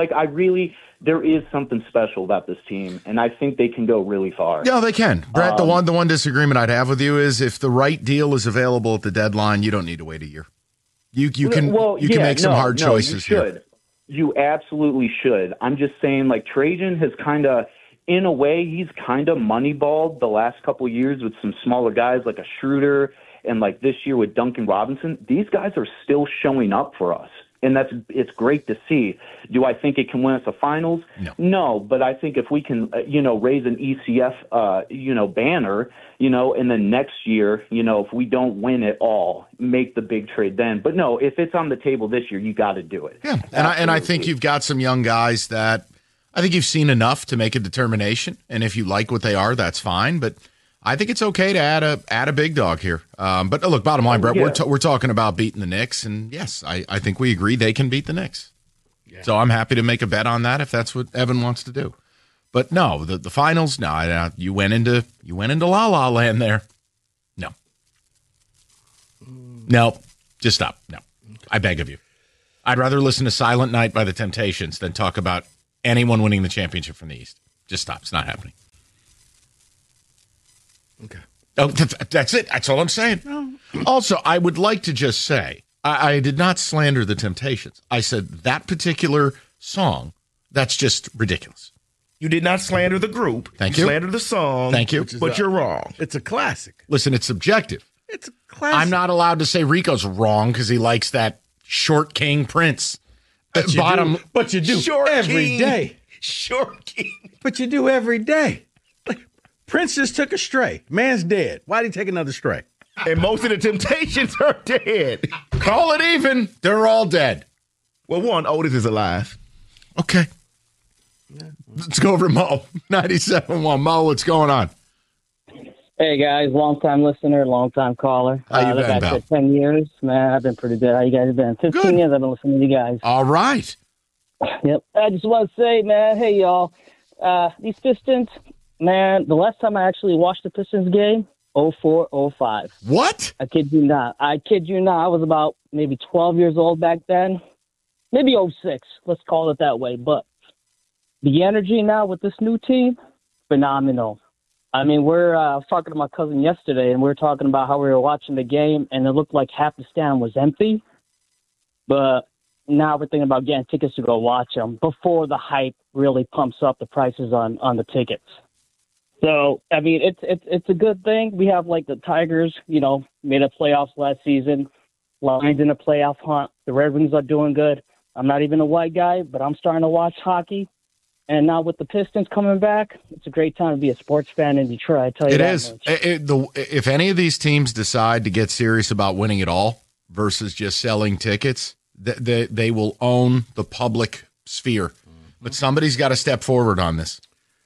there is something special about this team, and I think they can go really far. Yeah, they can. Brett, the one disagreement I'd have with you is if the right deal is available at the deadline, you don't need to wait a year. You can make some hard choices here. You absolutely should. I'm just saying, Trajan has kind of, in a way, he's kind of moneyballed the last couple of years with some smaller guys like a Schroeder, and this year with Duncan Robinson. These guys are still showing up for us. And it's great to see. Do I think it can win us a finals? No, but I think if we can, raise an ECF, banner, and then next year, if we don't win it all, make the big trade then. But no, if it's on the table this year, you got to do it. Yeah, and I think you've got some young guys that I think you've seen enough to make a determination. And if you like what they are, that's fine. But I think it's okay to add a big dog here. But look, bottom line, Brett, we're talking about beating the Knicks, and yes, I think we agree they can beat the Knicks. Yeah. So I'm happy to make a bet on that if that's what Evan wants to do. But no, the finals, no, you went into La La Land there. No, just stop. No, I beg of you. I'd rather listen to Silent Night by the Temptations than talk about anyone winning the championship from the East. Just stop. It's not happening. Okay. Oh, that's it. That's all I'm saying. No. Also, I would like to just say, I did not slander the Temptations. I said that particular song, that's just ridiculous. You did not slander the group. Thank you. Slander the song. Thank you. But you're wrong. It's a classic. Listen, it's subjective. It's a classic. I'm not allowed to say Rico's wrong because he likes that short king Prince. But you do Short every day. Short king. But you do every day. Prince just took a stray. Man's dead. Why'd he take another stray? And most of the Temptations are dead. Call it even. They're all dead. Well, one, Otis is alive. Okay. Let's go over to Mo. 97.1. Mo, what's going on? Hey, guys. Long-time listener, long-time caller. How you been, pal? 10 years. Man, I've been pretty good. How you guys been? 15 years I've been listening to you guys. All right. Yep. I just want to say, man, hey, y'all. These Pistons, man, the last time I actually watched the Pistons game, 04-05. What? I kid you not. I was about maybe 12 years old back then. Maybe 06. Let's call it that way. But the energy now with this new team, phenomenal. I mean, I was talking to my cousin yesterday, and we were talking about how we were watching the game, and it looked like half the stand was empty. But now we're thinking about getting tickets to go watch them before the hype really pumps up the prices on the tickets. So, I mean, it's a good thing. We have, like, the Tigers, made a playoffs last season. Lions in a playoff hunt. The Red Wings are doing good. I'm not even a white guy, but I'm starting to watch hockey. And now with the Pistons coming back, it's a great time to be a sports fan in Detroit. I tell you, it is. If any of these teams decide to get serious about winning it all versus just selling tickets, they will own the public sphere. But somebody's got to step forward on this.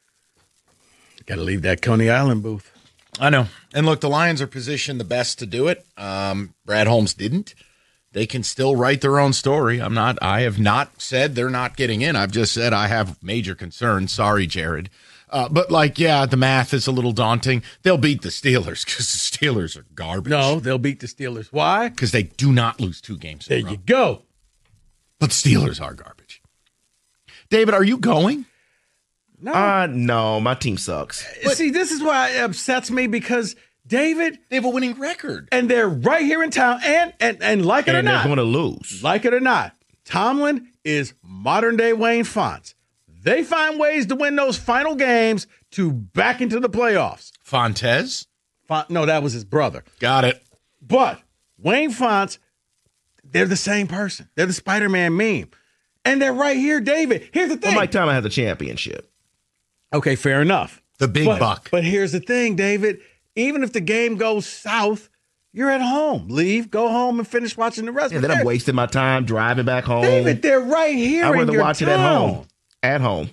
Got to leave that Coney Island booth. I know. And look, the Lions are positioned the best to do it. Brad Holmes didn't. They can still write their own story. I have not said they're not getting in. I've just said I have major concerns. Sorry, Jared. But the math is a little daunting. They'll beat the Steelers because the Steelers are garbage. No, they'll beat the Steelers. Why? Because they do not lose 2 games in a row. There you go. But the Steelers are garbage. David, are you going? No. No, my team sucks. See, this is why it upsets me because David, they have a winning record. And they're right here in town. And like it or not. And they're going to lose. Like it or not. Tomlin is modern day Wayne Fontes. They find ways to win those final games to back into the playoffs. Fontes? No, that was his brother. Got it. But Wayne Fontes, they're the same person. They're the Spider-Man meme. And they're right here, David. Here's the thing. Well, Mike Tomlin has a championship. Okay, fair enough. The big buck. But here's the thing, David. Even if the game goes south, you're at home. Leave, go home, and finish watching the rest. And then I'm wasting my time driving back home. David, they're right here. I'd rather watch it at town. home. At home.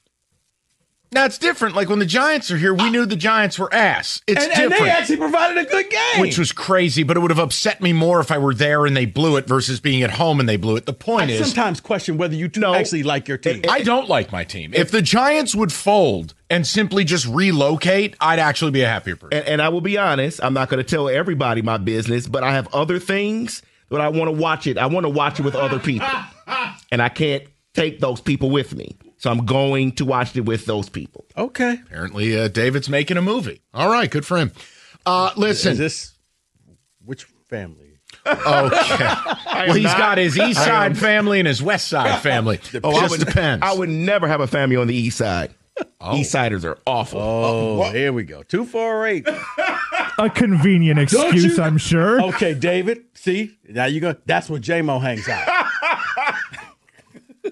Now, it's different. Like when the Giants are here, we knew the Giants were ass. It's different. And they actually provided a good game. Which was crazy, but it would have upset me more if I were there and they blew it versus being at home and they blew it. The point is... I sometimes question whether you actually like your team. I don't like my team. If the Giants would fold and simply just relocate, I'd actually be a happier person. And I will be honest, I'm not going to tell everybody my business, but I have other things that I want to watch it. I want to watch it with other people. And I can't take those people with me. So I'm going to watch it with those people. Okay. Apparently, David's making a movie. All right, good for him. Listen. Is this which family? Okay. Well, he's got his East Side family and his West Side family. Depends. I would never have a family on the East Side. East Siders are awful. Oh, here we go. 248. A convenient excuse, I'm sure. Okay, David. See, now you go. That's where J-Mo hangs out.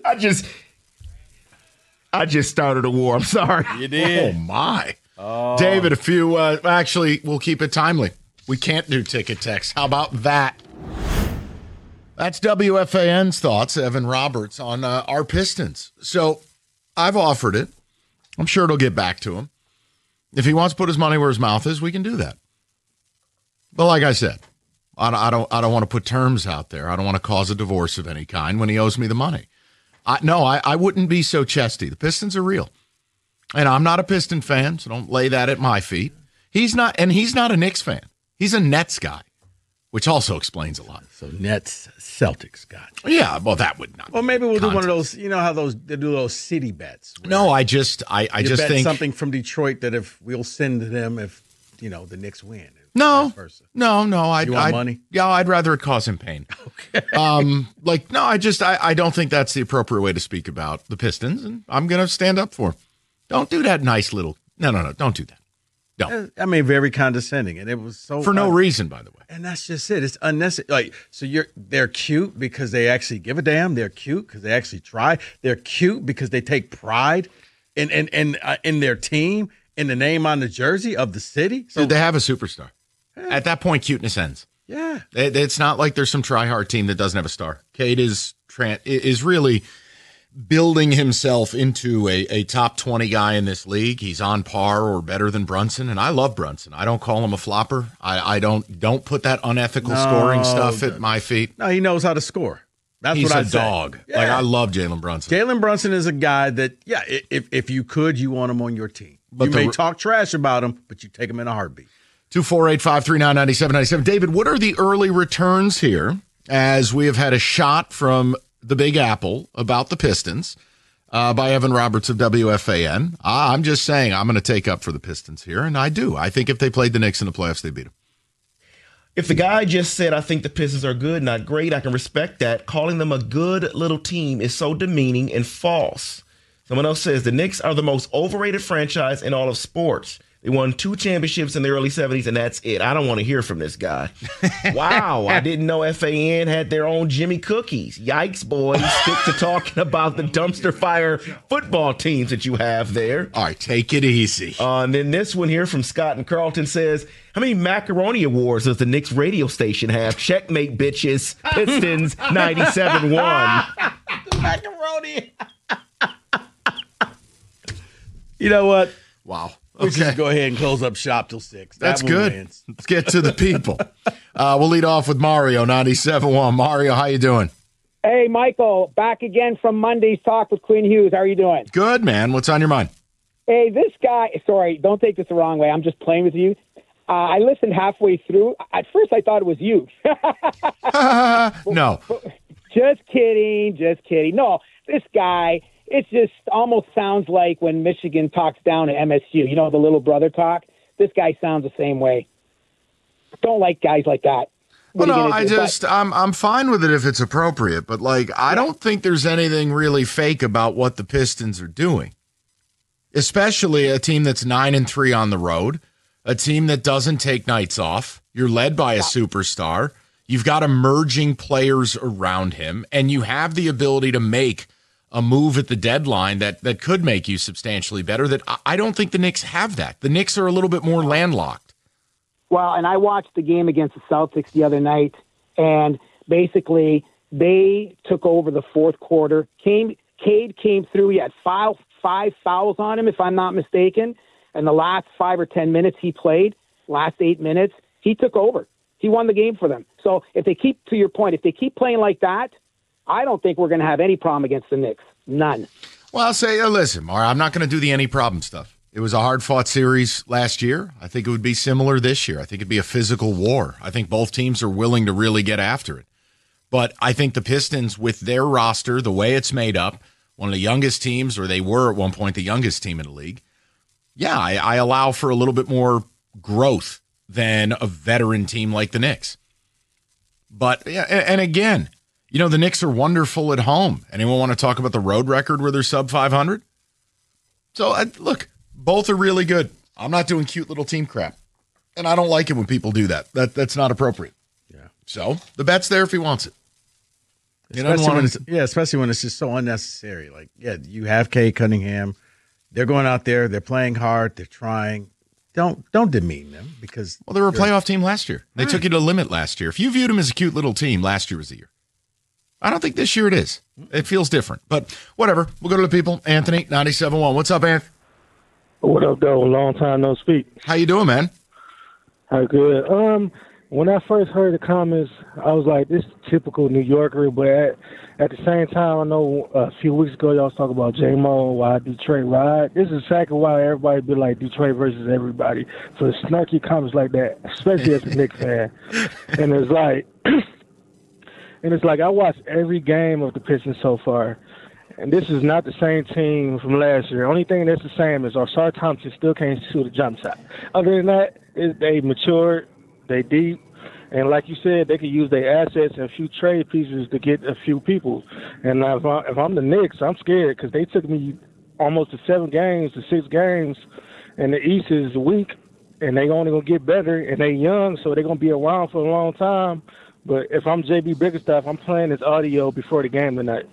I just started a war. I'm sorry. You did. Oh, my. Oh. David, if you actually, we'll keep it timely. We can't do ticket text. How about that? That's WFAN's thoughts, Evan Roberts, on our Pistons. So I've offered it. I'm sure it'll get back to him. If he wants to put his money where his mouth is, we can do that. But like I said, I don't want to put terms out there. I don't want to cause a divorce of any kind when he owes me the money. I wouldn't be so chesty. The Pistons are real. And I'm not a Piston fan, so don't lay that at my feet. He's not a Knicks fan. He's a Nets guy, which also explains a lot. So Nets, Celtics guy. Yeah, well, that would not. Well, maybe we'll do one of those. You know how they do those city bets. No, I just bet think something from Detroit that if we'll send to them if the Knicks win. No. You want money? Yeah, I'd rather it cause him pain. Okay. I don't think that's the appropriate way to speak about the Pistons, and I'm going to stand up for him. Don't do that nice little. No, don't do that. No. I mean, very condescending, and it was so for no reason, by the way. And that's just it. It's unnecessary. They're cute because they actually give a damn. They're cute because they actually try. They're cute because they take pride in their team, in the name on the jersey of the city. So they have a superstar. At that point, cuteness ends. Yeah. It's not like there's some try-hard team that doesn't have a star. Cade is really building himself into a top 20 guy in this league. He's on par or better than Brunson, and I love Brunson. I don't call him a flopper. I don't put that unethical scoring stuff at my feet. No, he knows how to score. That's He's what I a say. dog. Yeah. Like, I love Jalen Brunson. Jalen Brunson is a guy that, if you could, you want him on your team. But you may talk trash about him, but you take him in a heartbeat. 248-539-9797. David, what are the early returns here as we have had a shot from the Big Apple about the Pistons by Evan Roberts of WFAN? I'm just saying I'm going to take up for the Pistons here, and I do. I think if they played the Knicks in the playoffs, they beat them. If the guy just said, I think the Pistons are good, not great, I can respect that. Calling them a good little team is so demeaning and false. Someone else says the Knicks are the most overrated franchise in all of sports. They won 2 championships in the early 70s, and that's it. I don't want to hear from this guy. Wow, I didn't know FAN had their own Jimmy Cookies. Yikes, boys. Stick to talking about the dumpster fire football teams that you have there. All right, take it easy. And then this one here from Scott and Carlton says, how many macaroni awards does the Knicks radio station have? Checkmate, bitches. Pistons 97-1. Macaroni. You know what? Wow. We'll just go ahead and close up shop till 6. That's good. Wins. Let's get to the people. We'll lead off with Mario, 97.1. Mario, how you doing? Hey, Michael, back again from Monday's Talk with Quinn Hughes. How are you doing? Good, man. What's on your mind? Hey, this guy, sorry, don't take this the wrong way. I'm just playing with you. I listened halfway through. At first, I thought it was you. No. Just kidding. No, this guy... It just almost sounds like when Michigan talks down to MSU. You know, the little brother talk? This guy sounds the same way. Don't like guys like that. Well, no, I'm fine with it if it's appropriate. But, I don't think there's anything really fake about what the Pistons are doing. Especially a team that's 9-3 on the road, a team that doesn't take nights off. You're led by a superstar. You've got emerging players around him, and you have the ability to make a move at the deadline that could make you substantially better. That I don't think the Knicks have that. The Knicks are a little bit more landlocked. Well, and I watched the game against the Celtics the other night, and basically they took over the fourth quarter. Cade came through. He had five fouls on him, if I'm not mistaken. And the last 5 or 10 minutes he played, last 8 minutes, he took over. He won the game for them. So if they keep, to your point, if they keep playing like that, I don't think we're going to have any problem against the Knicks. None. Well, I'll say, listen, Mar, I'm not going to do the any problem stuff. It was a hard-fought series last year. I think it would be similar this year. I think it'd be a physical war. I think both teams are willing to really get after it. But I think the Pistons, with their roster, the way it's made up, one of the youngest teams, or they were at one point the youngest team in the league, yeah, I allow for a little bit more growth than a veteran team like the Knicks. But, yeah, and again, you know, the Knicks are wonderful at home. Anyone want to talk about the road record where they're sub 500? So, look, both are really good. I'm not doing cute little team crap. And I don't like it when people do that. That's not appropriate. Yeah. So, the bet's there if he wants it. Especially when it's just so unnecessary. Like, you have Cade Cunningham. They're going out there. They're playing hard. They're trying. Don't demean them because they were a playoff team last year. They took you to the limit last year. If you viewed them as a cute little team, last year was the year. I don't think this year it is. It feels different. But whatever. We'll go to the people. Anthony, 97.1. What's up, Anthony? What up, though? Long time no speak. How you doing, man? How good. When I first heard the comments, I was like, this is typical New Yorker, but at the same time, I know a few weeks ago y'all was talking about J-Mo, why Detroit ride. This is exactly why everybody be like Detroit versus everybody. For snarky comments like that, especially as a Knicks fan. And it's like I watched every game of the Pistons so far, and this is not the same team from last year. Only thing that's the same is Ausar Thompson still can't shoot a jump shot. Other than that, they matured. They deep, and like you said, they could use their assets and a few trade pieces to get a few people. And if I'm the Knicks, I'm scared because they took me almost to 6 games, and the East is weak, and they only gonna get better, and they young, so they're gonna be around for a long time. But if I'm JB Bickerstaff, I'm playing this audio before the game tonight.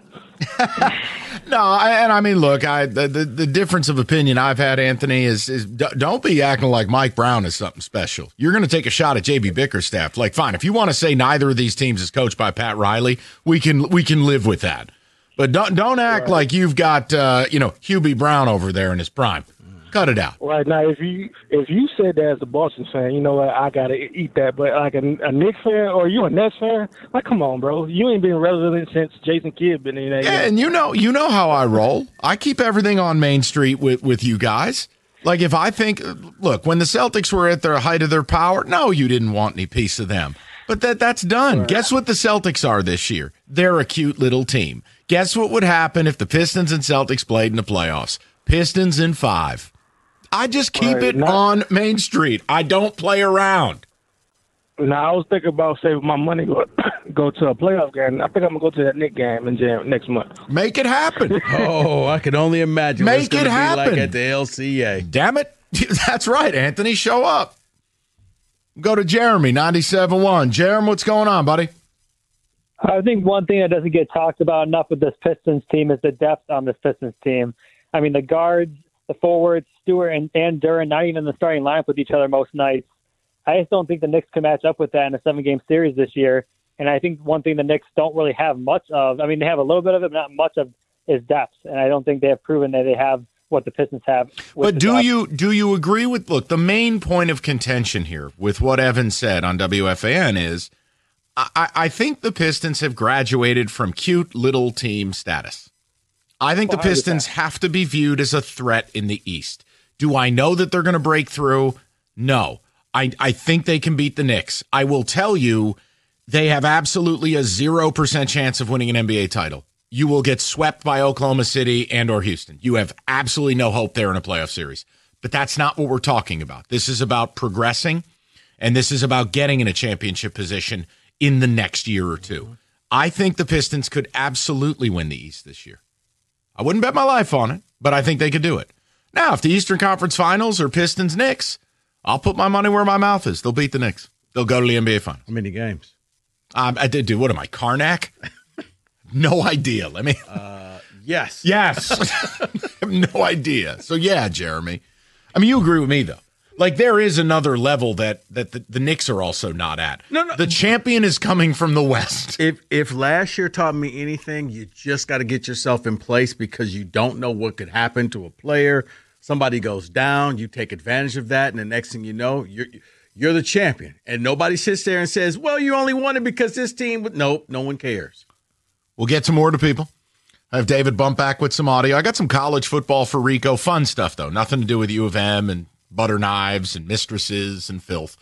Look, the difference of opinion I've had, Anthony, is don't be acting like Mike Brown is something special. You're going to take a shot at JB Bickerstaff. Like, fine, if you want to say neither of these teams is coached by Pat Riley, we can live with that. But don't act like you've got Hubie Brown over there in his prime. Cut it out. Right now, if you said that as a Boston fan, you know what, I gotta eat that. But like a Knicks fan or you a Nets fan, like come on, bro, you ain't been relevant since Jason Kidd been in that. Yeah, and you know how I roll. I keep everything on Main Street with you guys. Like if I think, look, when the Celtics were at their height of their power, no, you didn't want any piece of them. But that's done. Right. Guess what the Celtics are this year? They're a cute little team. Guess what would happen if the Pistons and Celtics played in the playoffs? Pistons in 5. I just keep it on Main Street. I don't play around. Now, I was thinking about saving my money, go to a playoff game. I think I'm going to go to that Knicks game in next month. Make it happen. Oh, I can only imagine Make it happen. Be like at the LCA. Damn it. That's right, Anthony. Show up. Go to Jeremy, 97.1. Jeremy, what's going on, buddy? I think one thing that doesn't get talked about enough with this Pistons team is the depth on this Pistons team. I mean, the guards, the forwards, Stewart and Duren, not even in the starting lineup with each other most nights. I just don't think the Knicks can match up with that in a 7-game series this year. And I think one thing the Knicks don't really have much of, I mean, they have a little bit of it, but not much of, is depth. And I don't think they have proven that they have what the Pistons have. But do you agree with, look, the main point of contention here with what Evan said on WFAN is, I think the Pistons have graduated from cute little team status. I think the Pistons have to be viewed as a threat in the East. Do I know that they're going to break through? No. I think they can beat the Knicks. I will tell you, they have absolutely a 0% chance of winning an NBA title. You will get swept by Oklahoma City and or Houston. You have absolutely no hope there in a playoff series. But that's not what we're talking about. This is about progressing, and this is about getting in a championship position in the next year or two. I think the Pistons could absolutely win the East this year. I wouldn't bet my life on it, but I think they could do it. Now, if the Eastern Conference Finals are Pistons-Knicks, I'll put my money where my mouth is. They'll beat the Knicks. They'll go to the NBA Finals. How many games? I did do. What am I, Karnak? No idea. Let me. Yes. Yes. I have no idea. So, yeah, Jeremy. I mean, you agree with me, though. Like, there is another level that the Knicks are also not at. No. The champion is coming from the West. If last year taught me anything, you just got to get yourself in place because you don't know what could happen to a player. Somebody goes down, you take advantage of that, and the next thing you know, you're the champion. And nobody sits there and says, well, you only won it because this team. Nope, no one cares. We'll get some more to people. I have David bump back with some audio. I got some college football for Rico. Fun stuff, though. Nothing to do with U of M and butter knives and mistresses and filth.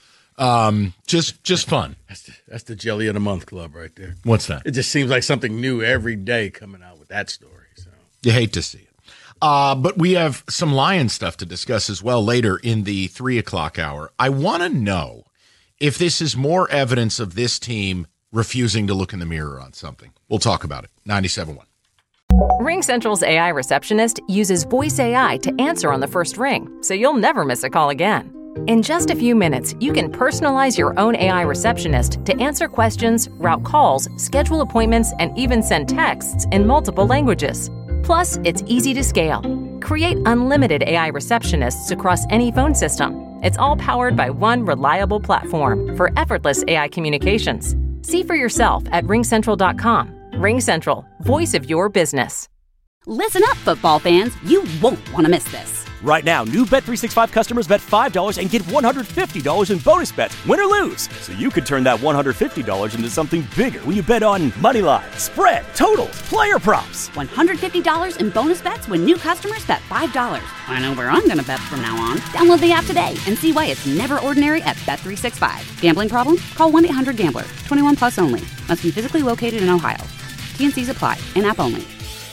Just fun. That's the Jelly of the Month Club right there. What's that? It just seems like something new every day coming out with that story. So you hate to see it. But we have some Lion stuff to discuss as well later in the 3 o'clock hour. I want to know if this is more evidence of this team refusing to look in the mirror on something. We'll talk about it. 97.1. RingCentral's AI receptionist uses voice AI to answer on the first ring, so you'll never miss a call again. In just a few minutes, you can personalize your own AI receptionist to answer questions, route calls, schedule appointments, and even send texts in multiple languages. Plus, it's easy to scale. Create unlimited AI receptionists across any phone system. It's all powered by one reliable platform for effortless AI communications. See for yourself at RingCentral.com. RingCentral, voice of your business. Listen up, football fans. You won't want to miss this. Right now, new Bet365 customers bet $5 and get $150 in bonus bets, win or lose. So you could turn that $150 into something bigger when you bet on moneyline, spread, totals, player props. $150 in bonus bets when new customers bet $5. I know where I'm going to bet from now on. Download the app today and see why it's never ordinary at Bet365. Gambling problem? Call 1-800-GAMBLER. 21 plus only. Must be physically located in Ohio. T&Cs apply. In-app only.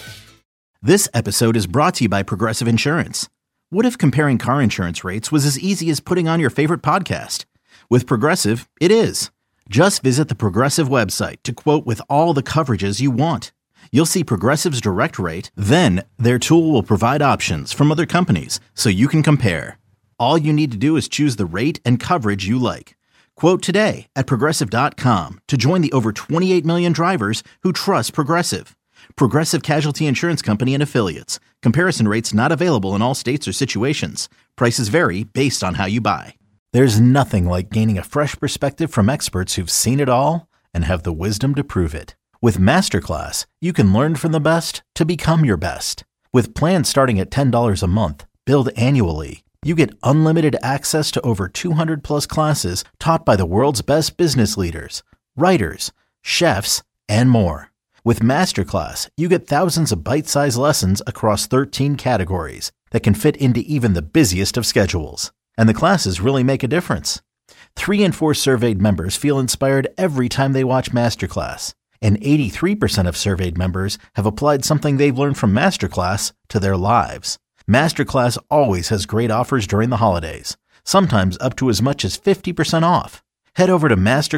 This episode is brought to you by Progressive Insurance. What if comparing car insurance rates was as easy as putting on your favorite podcast? With Progressive, it is. Just visit the Progressive website to quote with all the coverages you want. You'll see Progressive's direct rate, then their tool will provide options from other companies so you can compare. All you need to do is choose the rate and coverage you like. Quote today at Progressive.com to join the over 28 million drivers who trust Progressive. Progressive Casualty Insurance Company and Affiliates. Comparison rates not available in all states or situations. Prices vary based on how you buy. There's nothing like gaining a fresh perspective from experts who've seen it all and have the wisdom to prove it. With Masterclass, you can learn from the best to become your best. With plans starting at $10 a month, billed annually, you get unlimited access to over 200 plus classes taught by the world's best business leaders, writers, chefs, and more. With Masterclass, you get thousands of bite-sized lessons across 13 categories that can fit into even the busiest of schedules. And the classes really make a difference. 3 in 4 surveyed members feel inspired every time they watch Masterclass. And 83% of surveyed members have applied something they've learned from Masterclass to their lives. Masterclass always has great offers during the holidays, sometimes up to as much as 50% off. Head over to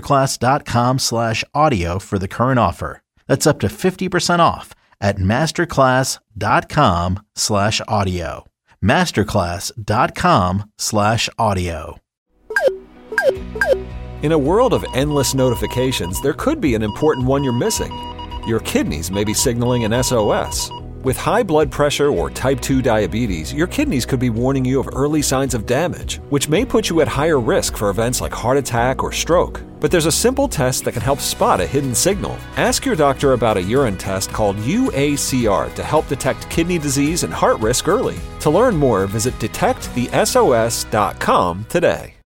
masterclass.com/audio for the current offer. That's up to 50% off at masterclass.com/audio. Masterclass.com/audio. In a world of endless notifications, there could be an important one you're missing. Your kidneys may be signaling an SOS. With high blood pressure or type 2 diabetes, your kidneys could be warning you of early signs of damage, which may put you at higher risk for events like heart attack or stroke. But there's a simple test that can help spot a hidden signal. Ask your doctor about a urine test called UACR to help detect kidney disease and heart risk early. To learn more, visit detectthesos.com today.